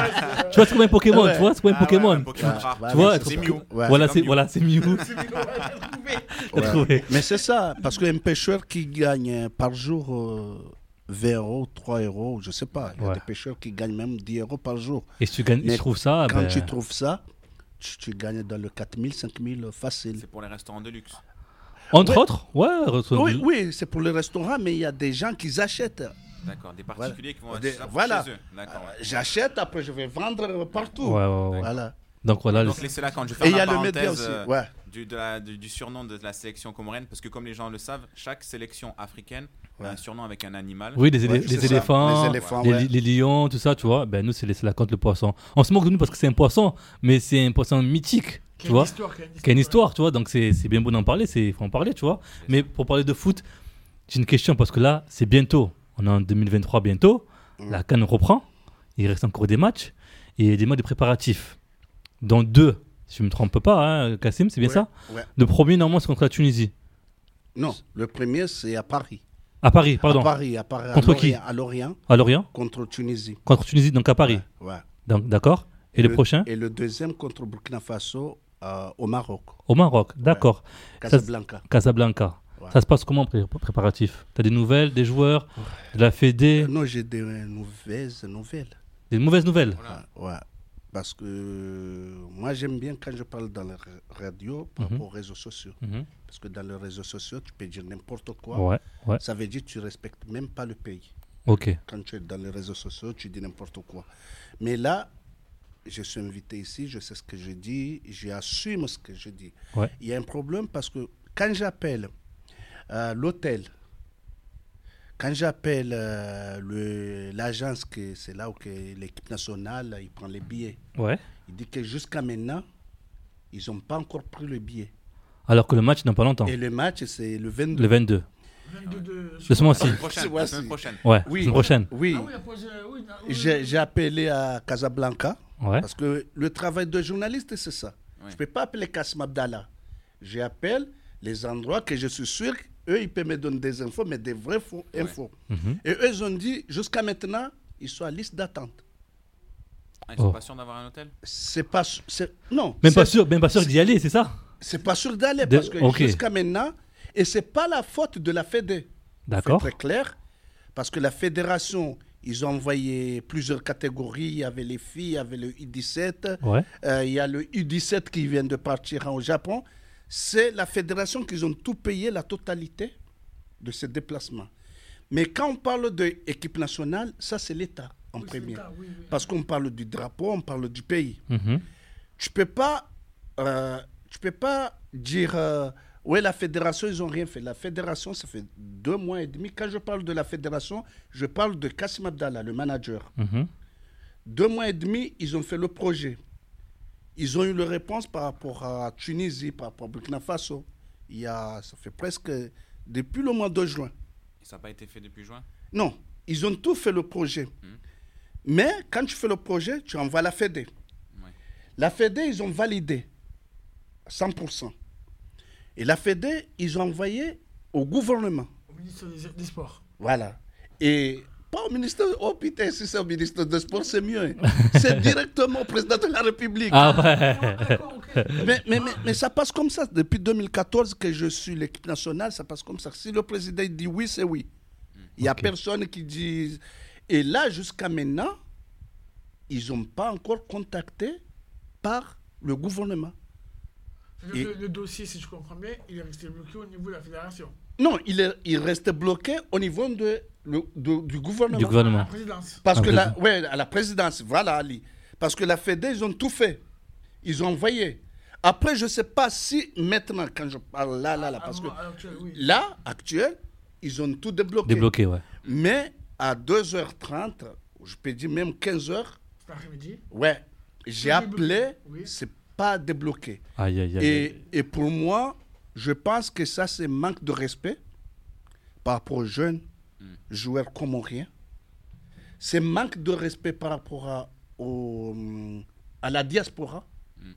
Tu vois, c'est comme un Pokémon, Ouais. tu vois, c'est comme un Ah ouais, Pokémon. un Pokémon Ouais, rare. voilà, Tu vois, c'est- être- c'est Mew. Ouais. Voilà, c'est c'est comme voilà, c'est Mew. T'as Ouais. trouvé. Mais c'est ça, parce qu'un pêcheur qui gagne par jour euh, vingt euros, trois euros, je sais pas. Il y a Ouais. des pêcheurs qui gagnent même dix euros par jour. Et si tu gagnes, Mais je trouve ça. Quand ben, tu trouves ça, tu, tu gagnes dans le quatre mille, cinq mille facile. C'est pour les restaurants de luxe. Entre Ouais. autres, ouais. retourne- Oui, oui, c'est pour le restaurant, mais il y a des gens qui achètent. D'accord, des particuliers qui vont Des- acheter ça pour voilà. chez eux. D'accord. Euh, J'achète, après je vais vendre partout. Ouais, ouais, ouais. Voilà. Donc voilà. Donc le- laissez là quand je Et fais il y la a le média parenthèse aussi. euh, Ouais. du, de la- du, du surnom de la sélection comorienne, parce que comme les gens le savent, chaque sélection africaine Ouais. a un surnom avec un animal. Oui, les, Ouais, élé- c'est les ça. éléphants, Les éléphants, les, ouais. les lions, tout ça, tu vois. Ben nous, c'est les Slacante, le poisson. On se moque de nous parce que c'est un poisson, mais c'est un poisson mythique, tu Qui a une vois. histoire, qui a une Qui a une histoire. histoire, tu vois. Donc c'est c'est bien beau d'en parler, il faut en parler, tu vois. Mais pour parler de foot, j'ai une question parce que là, c'est bientôt. On est en deux mille vingt-trois bientôt. Mm. La CAN reprend. Il reste encore des matchs et des matchs de préparatifs. Dans deux, si je ne me trompe pas, hein, Kassim, c'est bien Ouais, ça. ouais. Le premier, normalement, c'est contre la Tunisie. Non, le premier, c'est à Paris. À Paris, pardon. À Paris, à Paris. à Contre qui Lorient- À Lorient, À Lorient. contre Tunisie. Contre Tunisie, donc à Paris. Ouais. Donc, d'accord. Et, le, prochain Et le deuxième contre Burkina Faso euh, au Maroc. Au Maroc, d'accord. Ça, Casablanca. Casablanca. Ouais. Ça se passe comment, pré- préparatif? T'as des nouvelles, des joueurs, de la Fédé? Euh, non, j'ai des euh, mauvaises nouvelles. Des mauvaises nouvelles? Voilà. Ouais, ouais. Parce que euh, moi, j'aime bien quand je parle dans la ra- radio par Mhm. rapport aux réseaux sociaux. Mhm. Parce que dans les réseaux sociaux, tu peux dire n'importe quoi. Ouais, ouais. Ça veut dire que tu ne respectes même pas le pays. Ok. Quand tu es dans les réseaux sociaux, tu dis n'importe quoi. Mais là, je suis invité ici, je sais ce que je dis, j'assume ce que je dis. Ouais. Il y a un problème parce que quand j'appelle euh, l'hôtel, quand j'appelle euh, le- l'agence, que c'est là où que l'équipe nationale il prend les billets, Ouais. il dit que jusqu'à maintenant, ils n'ont pas encore pris le billet. Alors que le match n'a pas longtemps. Et le match, c'est le vingt-deux. Le vingt-deux. vingt-deux de... De ce mois-ci. La semaine prochaine. Ce La mois-ci. semaine prochaine. Ouais, Oui. semaine prochaine. Oui, Ah oui, la pause, euh, oui, non, oui, j'ai oui. j'ai appelé à Casablanca. Ouais. Parce que le travail de journaliste, c'est ça. Ouais. Je ne peux pas appeler Kassim Abdallah. J'appelle les endroits que je suis sûr qu'eux, ils peuvent me donner des infos, mais des vraies faux infos. Mhm. Et eux, ils ont dit, jusqu'à maintenant, ils sont à liste d'attente. Ah, ils sont Oh. pas sûrs d'avoir un hôtel? C'est pas... su- c'est- Non. Même pas c'est- sûr, même pas sûr d'y aller, c'est ça? C'est pas sûr d'aller, De- parce que ok. jusqu'à maintenant, et c'est pas la faute de la Fédé. D'accord. C'est très clair, parce que la fédération, ils ont envoyé plusieurs catégories. Il y avait les filles, il y avait le U dix-sept, Ouais. euh, il y a le U dix-sept qui vient de partir au Japon. C'est la fédération qui ont tout payé, la totalité de ces déplacements. Mais quand on parle de l'équipe nationale, ça c'est l'État en Oui, c'est premier. l'État, oui, oui. Parce qu'on parle du drapeau, on parle du pays. Mhm. Tu peux pas, euh, tu peux pas dire, euh, ouais, la fédération, ils ont rien fait. La fédération, ça fait deux mois et demi. Quand je parle de la fédération, je parle de Kassim Abdallah, le manager. Mhm. Deux mois et demi, ils ont fait le projet. Ils ont eu la réponse par rapport à Tunisie, par rapport à Burkina Faso. Il y a, ça fait presque depuis le mois de juin. Et ça n'a pas été fait depuis juin? Non, ils ont tout fait le projet. Mais quand tu fais le projet, tu envoies la Fédé. Ouais. La Fédé, ils ont validé à cent pour cent. Et la Fédé, ils ont envoyé au gouvernement. Au ministre des, des Sports. Voilà. Et pas au ministère. Oh putain, si c'est au ministère des Sports, c'est mieux. hein. C'est directement au président de la République. Ah ouais. D'accord, ok. Mais, mais, mais, mais ça passe comme ça. Depuis deux mille quatorze que je suis l'équipe nationale, ça passe comme ça. Si le président il dit oui, c'est oui. Il n'y a Ok. personne qui dit... Et là, jusqu'à maintenant, ils n'ont pas encore contacté par le gouvernement. C'est-à-dire Et- que le dossier, si je comprends bien, il est resté bloqué au niveau de la fédération. Non, il, est, il reste bloqué au niveau de, le- de- du gouvernement. Du gouvernement. À la présidence. Parce Ah, que président. la, ouais, à la présidence, voilà, Ali. Parce que la Fédé, ils ont tout fait. Ils ont envoyé. Après, je ne sais pas si maintenant, quand je parle là, là, là, parce que À l'actuel, oui. là, actuel, ils ont tout débloqué. Débloqué, ouais. Mais à deux heures trente, je peux dire même quinze heures, Cet après-midi. ouais, j'ai C'est appelé, débloqué, oui. c'est pas débloqué. Aïe, aïe, aïe. aïe. Et, et pour moi, je pense que ça, c'est manque de respect par rapport aux jeunes joueurs comoriens. C'est manque de respect par rapport à, au- à la diaspora.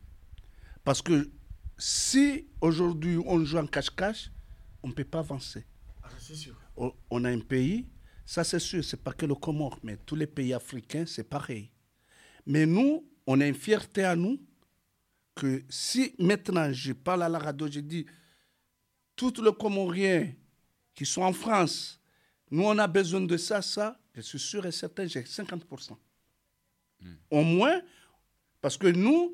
Parce que si aujourd'hui on joue en cache-cache, on ne peut pas avancer. Ah, c'est sûr. On on a un pays, ça c'est sûr, c'est pas que le Comore, mais tous les pays africains, c'est pareil. Mais nous, on a une fierté à nous que si maintenant je parle à la radio, je dis, tous les Comoriens qui sont en France, nous on a besoin de ça, ça, je suis sûr et certain, j'ai cinquante pour cent. Au moins, parce que nous,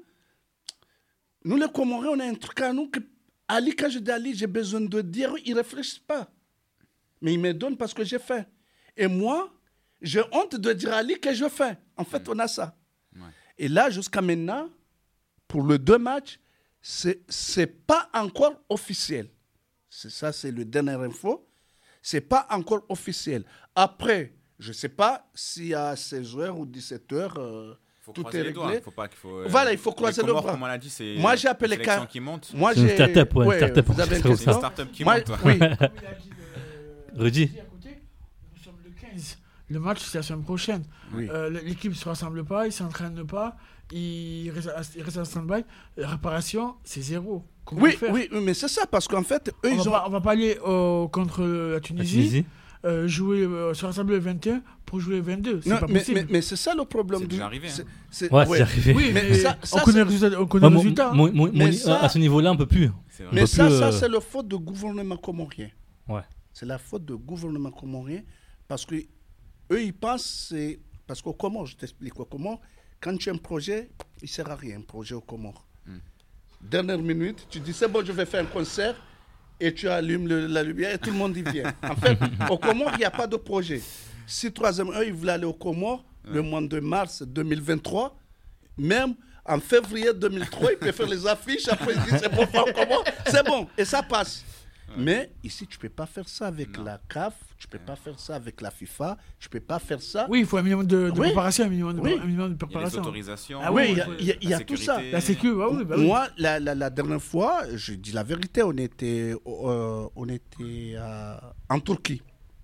nous les Comoriens, on a un truc à nous que Ali, quand je dis Ali, j'ai besoin de dire, ils ne réfléchissent pas. Mais il me donne parce que j'ai faim. Et moi, j'ai honte de dire à Ali que je fais. En fait, on a ça. Ouais. Et là, jusqu'à maintenant, pour le deux matchs, c'est c'est pas encore officiel. C'est ça, c'est le dernier info. C'est pas encore officiel. Après, je sais pas s'il y a seize heures ou dix-sept heures, euh, Faut tout croiser est les doigts. réglé. Faut pas qu'il faut, euh, Voilà, il faut les croiser le Comores, bras. Comme on l'a dit, c'est Moi, j'ai appelé une sélection Car- qui monte. Moi, C'est une j'ai- start-up, ouais, une ouais, start-up, vous avez une c'est comme C'est ça. une question start-up qui Moi- monte. ouais. Oui. Comme il a dit le- Redis. le à côté, nous sommes le quinze. Le match, c'est la semaine prochaine. Oui. Euh, L'équipe ne se rassemble pas, ils ne s'entraînent pas, ils restent à, ils restent à stand-by. La réparation, c'est zéro. Comment Oui, faire oui, oui, mais c'est ça, parce qu'en fait, eux, on ils va ont... pas, on va pas aller euh, contre la La Tunisie, Tunisie. euh, jouer, euh, se rassembler le vingt et un pour jouer le vingt-deux. C'est Non, pas mais, possible. mais, mais c'est ça le problème. C'est du- déjà arrivé, hein. c'est- c'est- Ouais, c'est arrivé. oui, mais mais ça- on ça, connaît le c'est- résultat. On connaît Ouais, le mon- résultat. mon- mon- Mais mon- ça- à ce niveau-là, on peut plus. C'est vrai. Mais peut ça, plus, ça euh, c'est le faute du gouvernement comorien. Ouais. C'est la faute du gouvernement comorien parce que eux, ils pensent, c'est... parce qu'au Comores, je t'explique, au Comores, quand tu as un projet, il ne sert à rien, un projet au Comores. Mm. Dernière minute, tu dis, c'est bon, je vais faire un concert, et tu allumes le, la lumière et tout le monde y vient. En fait, au Comores, il n'y a pas de projet. Si troisième eux, ils voulaient aller au Comores, ouais. le mois de mars deux mille vingt-trois, même en février deux mille trois, ils peuvent faire les affiches, après ils disent, c'est bon, au Comores, c'est bon, et ça passe. Mais ici, tu ne peux pas faire ça avec non. la C A F, tu ne peux pas faire ça avec la FIFA, tu ne peux pas faire ça. Oui, il faut un minimum de, de oui. préparation, un minimum de, oui. un minimum de préparation. Il y a des autorisations. Ah oui, il y a, il y a, il y a tout ça. La sécu, bah oui, bah oui. Moi, la, la, la dernière fois, je dis la vérité, on était, euh, on était euh, en Turquie.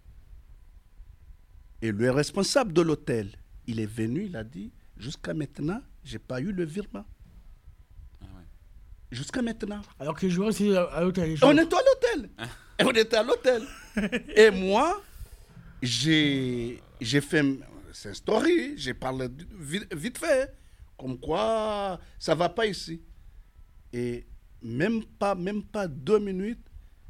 Et le responsable de l'hôtel, il est venu, il a dit, jusqu'à maintenant, je n'ai pas eu le virement. Jusqu'à maintenant. Alors que les joueurs aussi à l'hôtel. On était à l'hôtel. Et on était à l'hôtel. Et moi, j'ai, j'ai fait cette story, j'ai parlé vite, vite fait, comme quoi ça ne va pas ici. Et même pas, même pas deux minutes,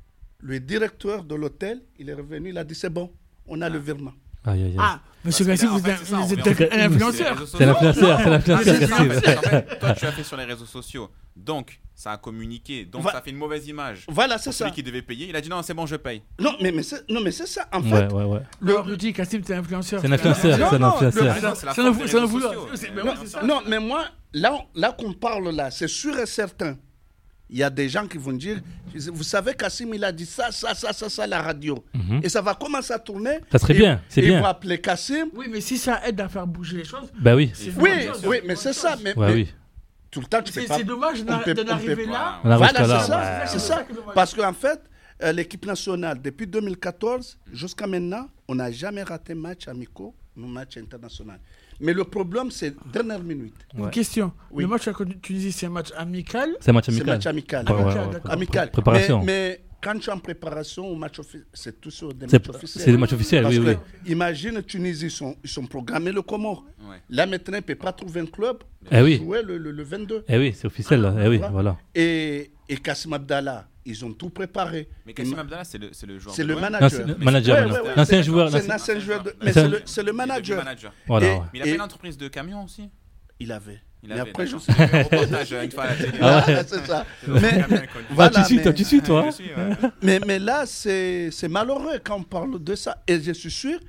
le directeur de l'hôtel, il est revenu, il a dit c'est bon, on a ah. le virement. Aïe, aïe, aïe. Ah, monsieur Gassi, vous êtes un influenceur. C'est l'influenceur, c'est l'influenceur. Toi, tu as fait sur les réseaux sociaux. Donc, ça a communiqué. Donc, Va- ça a fait une mauvaise image. Voilà, c'est ça. Celui qui devait payer, il a dit non, c'est bon, je paye. Non, mais, mais, c'est, non, mais c'est ça. En ouais, fait, ouais, ouais. Le Rudy Kassim, c'est influenceur. C'est un influenceur, c'est un influenceur. C'est la force des réseaux sociaux. Non, mais moi, là, là qu'on parle là, c'est sûr et certain. Il y a des gens qui vont dire, vous savez, Kassim, il a dit ça, ça, ça, ça, ça à la radio. Mm-hmm. Et ça va commencer à tourner. Ça serait et, bien, c'est et bien. Ils vont appeler Kassim. Oui, mais si ça aide à faire bouger les choses. Bah oui. C'est oui, oui, oui, mais c'est ça. Mais, ouais, mais oui. tout le temps, tu c'est, peux pas. C'est dommage d'en arriver là. Voilà, c'est là, ça. ouais. C'est ça. Parce qu'en fait, euh, l'équipe nationale, depuis deux mille quatorze jusqu'à maintenant, on n'a jamais raté match amicaux, nos matchs internationaux. Mais le problème, c'est dernière minute. Ouais. Une question. Oui. Le match à Tunisie, c'est un match amical. C'est un match amical. C'est un match amical. Ouais, amical. ouais, ouais, amical. Préparation. Mais, mais quand tu es en préparation au match officiel, c'est tout sur des c'est, matchs officiels. C'est des matchs officiels, Parce oui, que, oui. Imagine, Tunisie, ils sont, ils sont programmés le Comore. Ouais. Là, maintenant, ils ne peuvent pas trouver un club pour eh oui. jouer le, le, le vingt-deux. Eh oui, c'est officiel, là. Eh oui, voilà. Et, et Kassim Abdallah, ils ont tout préparé. Mais Kassim Abdallah, c'est le, c'est le joueur. C'est le manager. Non, c'est le manager. Ouais, ouais, ouais, l'ancien joueur. C'est l'ancien joueur. De, mais c'est le, c'est le manager. Voilà. Et, mais il avait une entreprise de camions aussi. Il avait. Il mais avait. après, je suis reportage une fois à la télé. Ah ouais. C'est ça. Mais voilà, tu suis, toi, tu suis, toi. Mais mais là, c'est c'est malheureux quand on parle de ça. Et je suis sûr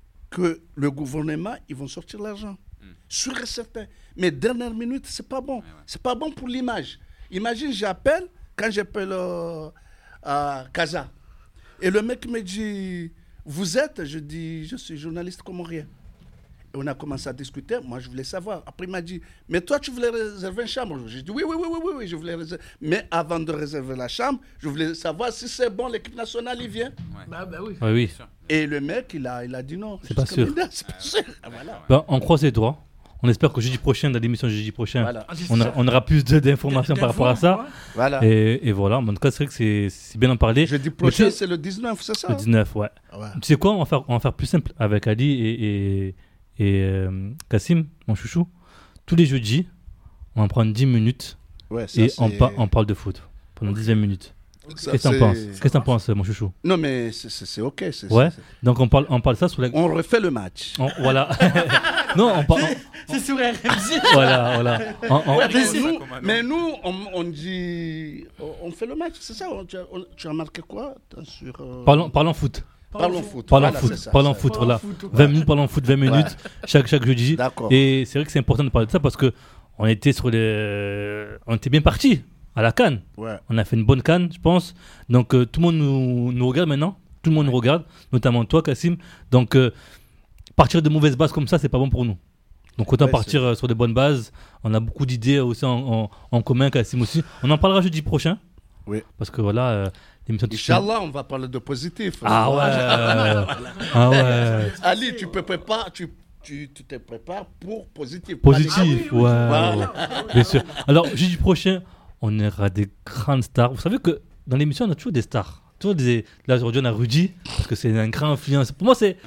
que le gouvernement, ils vont sortir l'argent. Sûr et certain. Mais dernière minute, c'est pas bon. C'est pas bon pour l'image. Imagine, j'appelle quand j'appelle euh, à Casa. Et le mec me dit, vous êtes? Je dis, je suis journaliste comorien. Et on a commencé à discuter. Moi, je voulais savoir. Après, il m'a dit, mais toi, tu voulais réserver une chambre? J'ai dit, oui, oui, oui, oui, oui, oui, je voulais réserver. Mais avant de réserver la chambre, je voulais savoir si c'est bon, l'équipe nationale, il vient. Ouais. Bah, bah oui. Ouais, oui. Et le mec, il a, il a dit non. C'est pas sûr. C'est pas sûr. Ah, voilà. Ben, on croise les doigts. On espère que jeudi prochain, dans l'émission jeudi prochain, voilà. on, a, on aura plus de, d'informations par rapport à ça. Voilà. Et, et voilà, en tout cas, c'est vrai que c'est, c'est bien d'en parler. Jeudi prochain, tu... c'est le dix-neuf, c'est ça? Le dix-neuf, ouais. ouais. Tu sais quoi, on va faire, on va faire plus simple avec Ali et, et, et euh, Kassim, mon chouchou. Tous les jeudis, on va prendre dix minutes ouais, ça, et c'est... on, pa- on parle de foot pendant dix minutes. Ça, Qu'est-ce que t'en penses? Qu'est-ce que t'en penses, mon chouchou? Non, mais c'est, c'est, c'est ok. C'est, ouais. C'est... Donc on parle, on parle ça sur la. On refait le match. On, voilà. non, on parle. On... C'est sur R M C. Voilà, voilà. On, on... Ouais, mais, nous, mais nous, on, on dit, on fait le match, c'est ça. On, tu, as, on, tu as marqué quoi sur euh... Parlons, parlons foot. Parlons foot. Parlons voilà, foot. Ça, parlons foot. Voilà. Foot, vingt minutes, parlons foot, vingt minutes ouais. chaque chaque jeudi. D'accord. Et c'est vrai que c'est important de parler de ça parce que on était sur les, on était bien partis. À la CAN. Ouais. On a fait une bonne CAN, je pense. Donc, euh, tout le monde nous, nous regarde maintenant. Tout le monde ouais. nous regarde, notamment toi, Kassim. Donc, euh, partir de mauvaises bases comme ça, c'est pas bon pour nous. Donc, autant ouais, partir euh, sur des bonnes bases. On a beaucoup d'idées aussi en, en, en commun, Kassim aussi. On en parlera jeudi prochain. Oui. Parce que voilà, euh, l'émission de Inch'Allah, on va parler de positif. Ah ouais. ah ouais. Ali, tu peux préparer. Tu... Tu, tu te prépares pour positif. Positif, ah, oui, oui, ouais. Voilà. Bien sûr. Alors, jeudi prochain, on aura des grandes stars. Vous savez que dans l'émission, on a toujours des stars. Toujours des... Là, aujourd'hui, on a Rudy, parce que c'est un grand influence. Pour moi, c'est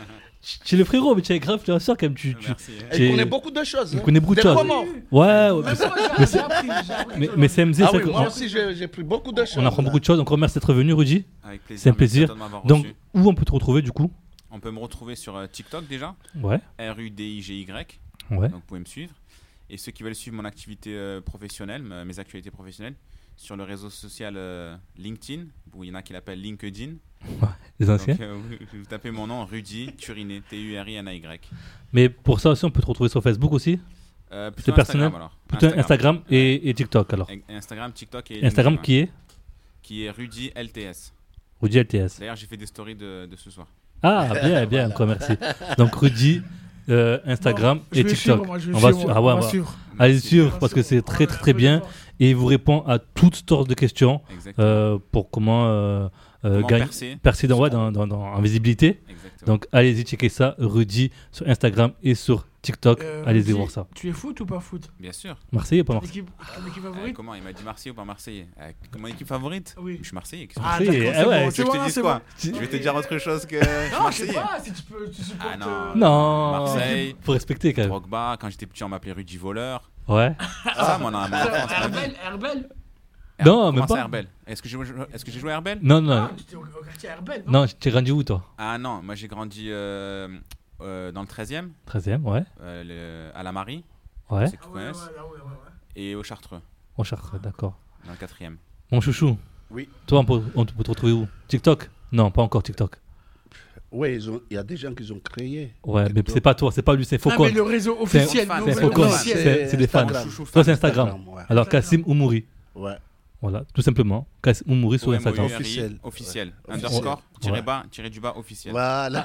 Tu es le frérot, mais tu es grave, tu es sûr quand même. Tu, tu, Merci. tu Il es- connaît beaucoup de choses. Il hein. connaît beaucoup de Des choses. romans. Ouais, ouais, Même mais c'est- moi, j'ai- mais j'ai c'est- appris, j'ai appris mais, quelque mais chose. C M Z, Ah c'est oui, que- moi on, aussi, j'ai j'ai pris beaucoup de choses. on apprend là. beaucoup de choses. Donc, merci d'être venu, Rudy. Avec plaisir. C'est un merci plaisir. à toi de m'avoir Donc, reçu. où on peut te retrouver du coup? On peut me retrouver sur euh, TikTok déjà, Ouais, R U D I G Y. ouais. Donc vous pouvez me suivre. Et ceux qui veulent suivre mon activité euh, professionnelle, m- mes actualités professionnelles, sur le réseau social euh, LinkedIn, où il y en a qui l'appellent LinkedIn. Les anciens. Donc euh, vous, vous tapez mon nom, Rudy Turiné, T U R I N A Y. Mais pour ça aussi, on peut te retrouver sur Facebook aussi. Euh, C'est plutôt personnel. Instagram alors. Plutôt Instagram, et, et TikTok alors. Et- Instagram, TikTok et Instagram LinkedIn, qui est ouais. Qui est Rudy L T S. Rudy L T S. D'ailleurs, j'ai fait des stories de, de ce soir. Ah, bien, bien, encore merci. Donc Rudy, euh, Instagram Bon, je et vais TikTok. suivre, moi, je vais on va, suivre, su- on ah ouais, va on va- suivre. Allez Merci. suivre parce que c'est très très très bien et il vous répond à toutes sortes de questions Exactement. euh, pour comment, euh, euh, Comment gagner, percer. percer dans, ouais, dans, dans, dans- en visibilité. Exactement. Donc allez-y checker ça, Rudy sur Instagram et sur TikTok. Euh, allez-y Rudy, voir ça. Tu es foot ou pas foot? Bien sûr. Marseillais, pas Ton Marseillais. équipe, ton équipe Euh, favorite? comment il m'a dit Marseillais ou pas Marseillais euh, Mon équipe favorite Oui. Je suis Marseillais. qu'est-ce que Ah, tu Marseillais, veux d'accord, eh c'est ouais, bon, Tu c'est veux que je bon, te dise c'est quoi bon. Je vais te dire autre chose que. je suis Non, je sais Marseillais. pas si tu peux, tu supportes. Ah non. euh, Non, Marseille. faut respecter quand même. Drogba, quand j'étais petit, on m'appelait Rudy Voleur. Ouais. Ça, moi, dans mon enfance, ma vie. Herbel, Herbel. Her- Non, comment même ça, pas. Herbel Est-ce que j'ai joué- est-ce que j'ai joué à Herbel Non, non, Ah, tu étais au, au quartier Herbel, non? non, tu es grandi où toi? Ah non, moi j'ai grandi euh, euh, dans le treizième, treizième, ouais. euh, le- à la Marie, Ouais. ceux qui Ah ouais, ouais, connaissent, ouais, ouais, ouais. et au Chartreux, Au Chartres, d'accord. dans le quatrième. Mon chouchou. Oui. Toi, on peut, on peut te retrouver où? TikTok? Non, pas encore TikTok. Oui, ils ont- il y a des gens qui ont créé. Ouais, mais TikTok. c'est pas toi, c'est pas lui, c'est Non, Faucon. mais le réseau C'est- officiel. c'est nous, C'est le Faucon, réseau officiel. officiel. c'est c'est des fans. Instagram. Toi, c'est Instagram. Instagram, ouais. Alors, Kassim Oumouri. Ouais. Voilà, tout simplement. Kassim Oumouri sur O M O U Instagram. R I, Officiel. officiel. Ouais. Underscore, tiré Ouais. bas, tiré du bas, officiel. Voilà.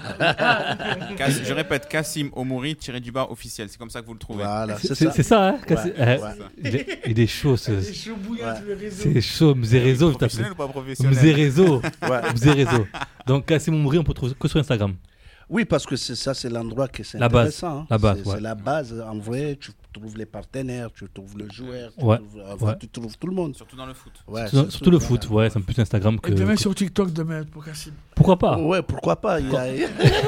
Kas- je répète, Kassim Omouri, tiré du bas, officiel. C'est comme ça que vous le trouvez. Voilà, C'est c'est ça. c'est ça, hein, Kassim Ouais, eh, ouais. il, est, il est chaud, ce- C'est chaud bouillant sur le réseau. c'est chaud, Mzé Réseau, je Professionnel t'appelle. ou pas professionnel Mzé Réseau, Ouais. Mzé Réseau. Donc, Kassim Oumouri, on peut trouver que sur Instagram. Oui, parce que c'est ça, c'est l'endroit qui est La base. intéressant. hein. La base, C'est ouais. c'est la base. En vrai, tu trouves les partenaires, tu trouves le joueur, tu, Ouais, trouves, enfin, ouais. tu trouves tout le monde. Surtout dans le foot. Ouais, Surtout, c'est surtout le tout, foot, voilà. ouais, c'est un plus Instagram que. Et demain que- sur TikTok demain pour Kassim. Pourquoi pas? Ouais, pourquoi pas. Il y a...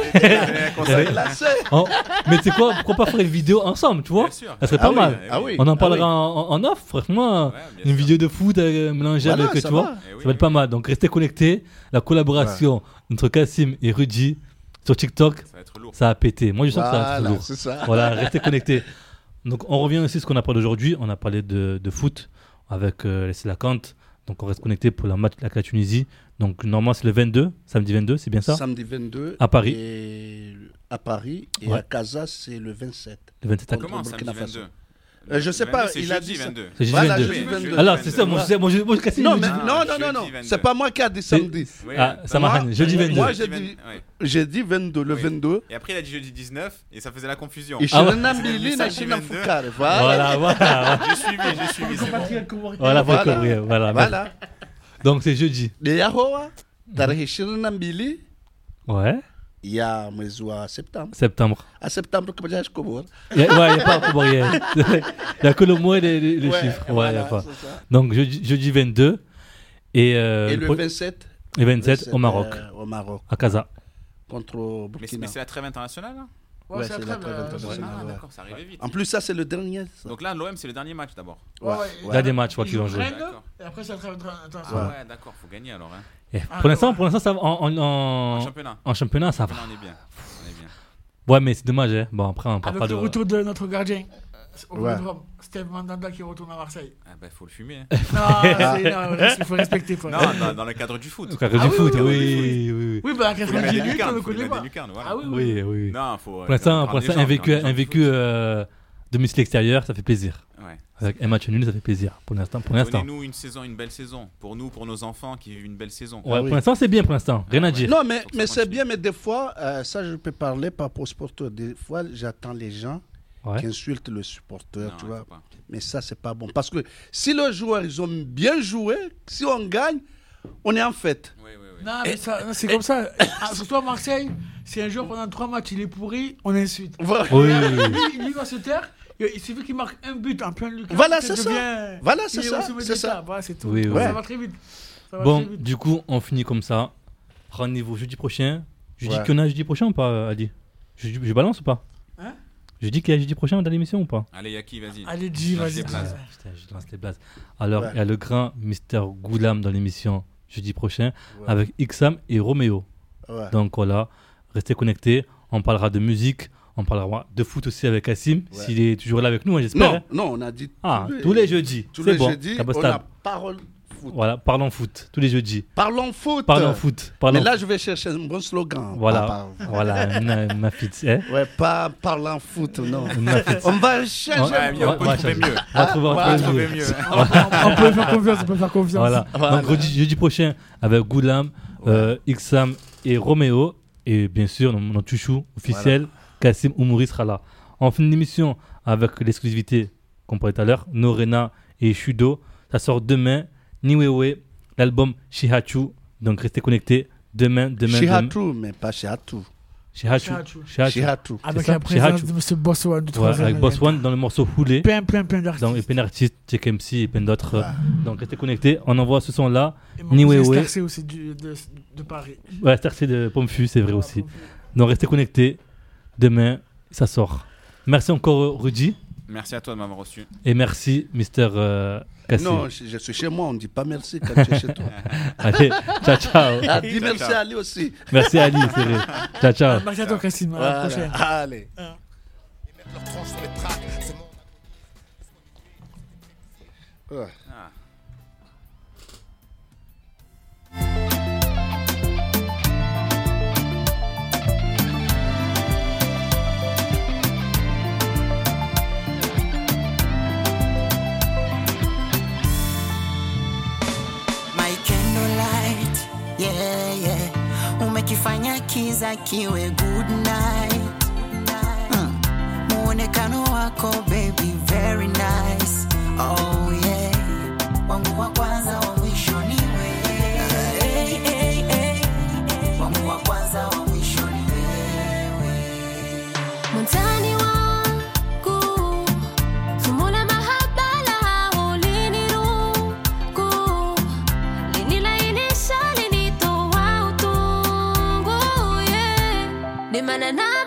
Eh, Là, c'est- en- Mais tu sais quoi, pourquoi pas faire une vidéo ensemble, tu vois? Bien sûr. Ça serait Ah pas oui, mal. ah oui. On en Ah parlera oui. en, en off, franchement. Ouais, bien Une sûr. vidéo de foot euh, mélangée Voilà, avec, ça tu vois, va. Eh oui, ça va être pas mal. Donc restez connectés. La collaboration entre Kassim et Rudy sur TikTok, Ça va être lourd. ça a pété. Moi, je sens que ça va être Voilà, lourd. c'est ça. Voilà, restez connectés. Donc on revient aussi à ce qu'on a parlé aujourd'hui. On a parlé de, de foot avec euh, les Slacante. Donc on reste connecté pour la match avec la Tunisie. Donc normalement c'est le vingt-deux, samedi vingt-deux, c'est bien ça? Samedi vingt-deux. À Paris. Et à Paris. Et Ouais. à Casa, c'est le vingt-sept. Le vingt-sept Contre Comment, samedi Burkina Faso. vingt-deux Euh, je sais Le pas, vingt-deux, c'est il a jeudi dit ça. vingt-deux. C'est jeudi Voilà, vingt-deux. jeudi vingt-deux. Alors c'est ça, moi je sais, moi je, moi, Kassim, Non, il me mais dit- Ah, non, non, non, jeudi non. vingt-deux. C'est pas moi qui a dit samedi. Oui, Ah, ouais. ça m'arrange. Moi, Jeudi moi, vingt-deux. moi, Jeudi j'ai vingt- dit- ouais. J'ai dit vingt-deux, le Oui. vingt-deux. Et après, il a dit jeudi dix-neuf et ça faisait la confusion. Et Ah ouais. Shirina Mbili, C'est na le Shina vingt-deux. Foukare. Voilà. Voilà, voilà. J'ai suivi, j'ai suivi. c'est bon. Compatriote comoricain. Voilà, faut Voilà. couvrir, voilà. Voilà. Donc c'est jeudi. De Yahoua, tarehe Shirina Mbili, Ouais, il y a mwezi wa septembre. septembre. À septembre, comme j'ai Komor. Y a- ouais, il n'y a pas encore il y a- il y a que le mois et les, les- les Ouais, chiffres. Ouais, voilà, y a pas. c'est ça. Donc jeudi, jeudi vingt-deux et, euh, Et le pro- vingt-sept, et vingt-sept au Maroc, euh, au Maroc, à Casa. contre Mais c'est- Burkina. mais c'est la trêve internationale là Ouais, Ouais, c'est c'est la la trêve, trêve euh, internationale. Ah, ouais. d'accord, ça arrivait vite. En plus, ça, c'est le dernier. ça. Donc là, l'O M, c'est le dernier match d'abord. Ouais, ouais. Ouais. Il y a des matchs, ouais, Ils qui vont jouent jouer. Rennes, D'accord. et après ça trêve Ah international. ouais, d'accord, faut gagner alors. Hein. Et Ah, pour l'instant, ouais. pour l'instant, ça va en, en, En en, championnat. en championnat, ça va. Championnat, on est bien. On est bien. Ouais, mais c'est dommage. Hein. Bon, après, on parle Avec pas le de. retour de notre gardien au Ouais. Vélodrome, Steve Mandanda qui retourne à Marseille. Ah bah, faut le fumer. hein. Non, c'est- non, il faut respecter. Faut... Non, dans, dans le cadre du foot. Au cadre Ah du oui, foot, oui, oui, oui, oui, oui. Oui, bah à Faut lui mettre quatre-vingt-dix des minutes, on lucarnes, ne faut lui connaît mettre pas. des lucarnes, voilà. Ah oui, oui. Oui, oui. Non, faut. Pour l'instant, rendre pour les l'instant, gens, un vécu, rendre les un gens vécu euh, domicile extérieur, ça fait plaisir. Ouais. Avec un match nul, ça fait plaisir. Pour l'instant, pour l'instant. Donnez-nous une saison, une belle saison. Pour nous, pour nos enfants qui vivent une belle saison. Ouais, Ah oui. pour l'instant, c'est bien. Pour l'instant, rien à dire. Non, mais, Faut que ça mais c'est continue. bien, mais des fois, euh, ça, je peux parler par rapport au supporter. Des fois, j'attends les gens Ouais. qui insultent le supporter, Non, tu il vois. faut pas. Mais ça, c'est pas bon. Parce que si les joueurs, ils ont bien joué, si on gagne, on est en fête. Oui, oui, oui. Non, mais ça, non, c'est comme ça. Ah, surtout à Marseille, si un joueur pendant trois matchs il est pourri, on insulte. Voilà, Oui, Lui, oui, oui. lui, lui va se taire. Il suffit qu'il marque un but en plein lucarne. Voilà, ça c'est ça. devient- Voilà, il c'est est ça, au sommet de c'est l'État. ça. Voilà, c'est tout. Oui, oui. Ça va très vite. Ça va Bon, très vite. du coup, on finit comme ça. Rendez-vous jeudi prochain. Jeudi Ouais. qu'on a jeudi prochain ou pas, Ali? Je, je balance ou pas? Hein? Je dis qu'il y a jeudi prochain dans l'émission ou pas? Allez, Yaki, vas-y. Allez, dis, Lance vas-y. les blazes. Ah, putain, je lance les blazes. Alors, il Ouais. y a le grand Mister Goulam dans l'émission jeudi prochain Ouais. avec Ixam et Roméo. Ouais. Donc voilà, restez connectés. On parlera de musique, on parlera de foot aussi avec Kassim, Ouais. s'il est toujours là avec nous, hein, j'espère. Non, hein. non, on a dit Ah, tous les jeudis. Tous C'est les bon, jeudis, Cabo on Stable. a parole foot. Voilà, parlons foot, tous les jeudis. Parlons foot. Parlons foot. Parlons Mais là, je vais chercher un bon slogan. Voilà, Pas par- voilà, ma, ma fille. Hein? Ouais, pas parlant foot, non. Ma fille. On va changer. Ouais, mais on peut Ouais, trouver ouais, mieux. On va trouver, on Ah, va ouais, trouver trouver mieux. mieux. On peut faire confiance, on peut faire confiance. Voilà. Voilà. Donc jeudi, jeudi prochain avec Goulam, euh, Ixam et Roméo. Et bien sûr, notre, notre chouchou officiel, Kassim Oumouri sera là. On finit l'émission avec l'exclusivité qu'on parlait tout à l'heure, Norena et Shudo. Ça sort demain, Niwewe, l'album Shihachu. Donc restez connectés. Demain, demain, demain. Shihatu, mais pas Shihatu. Shihachu. Shihachu. Shihachu. Shihatu. Avec ça, la présence Shihachu. de M. Boss One du Ouais, troisième. avec Boss One dans le morceau Foulé. Plein, plein, plein d'artistes. Donc, et plein d'artistes, Check M C et plein d'autres. Donc restez connectés. On envoie ce son-là. Et mon Niwewe. cousin Starcé aussi du- de, de Paris. Ouais, Starcé de Pomfus, c'est vrai aussi. Donc restez connectés. Demain, ça sort. Merci encore Rudy. Merci à toi de m'avoir reçu. Et merci Mister Euh, Kassim. Non, je, je suis chez moi, on ne dit pas merci quand tu es chez toi. Allez, ciao ciao. Ah, dis merci à Ali aussi. Merci Ali, c'est vrai. Ciao ciao. Merci à toi, Kassim. À la Voilà. prochaine. Allez. Ouais. Ah. My candlelight, yeah, yeah. Umekifanya kiza kiwe good night. Mm. Muonekano wako baby very nice. Oh yeah. Wangu wa kwanza wa mwisho ni wewe. Hey, hey, hey. Wangu wa kwanza wa mwisho ni wewe. Mtani wangu Sumula mahaba la uliniruku Linilainisha linitoa utungu yeah. Dimana na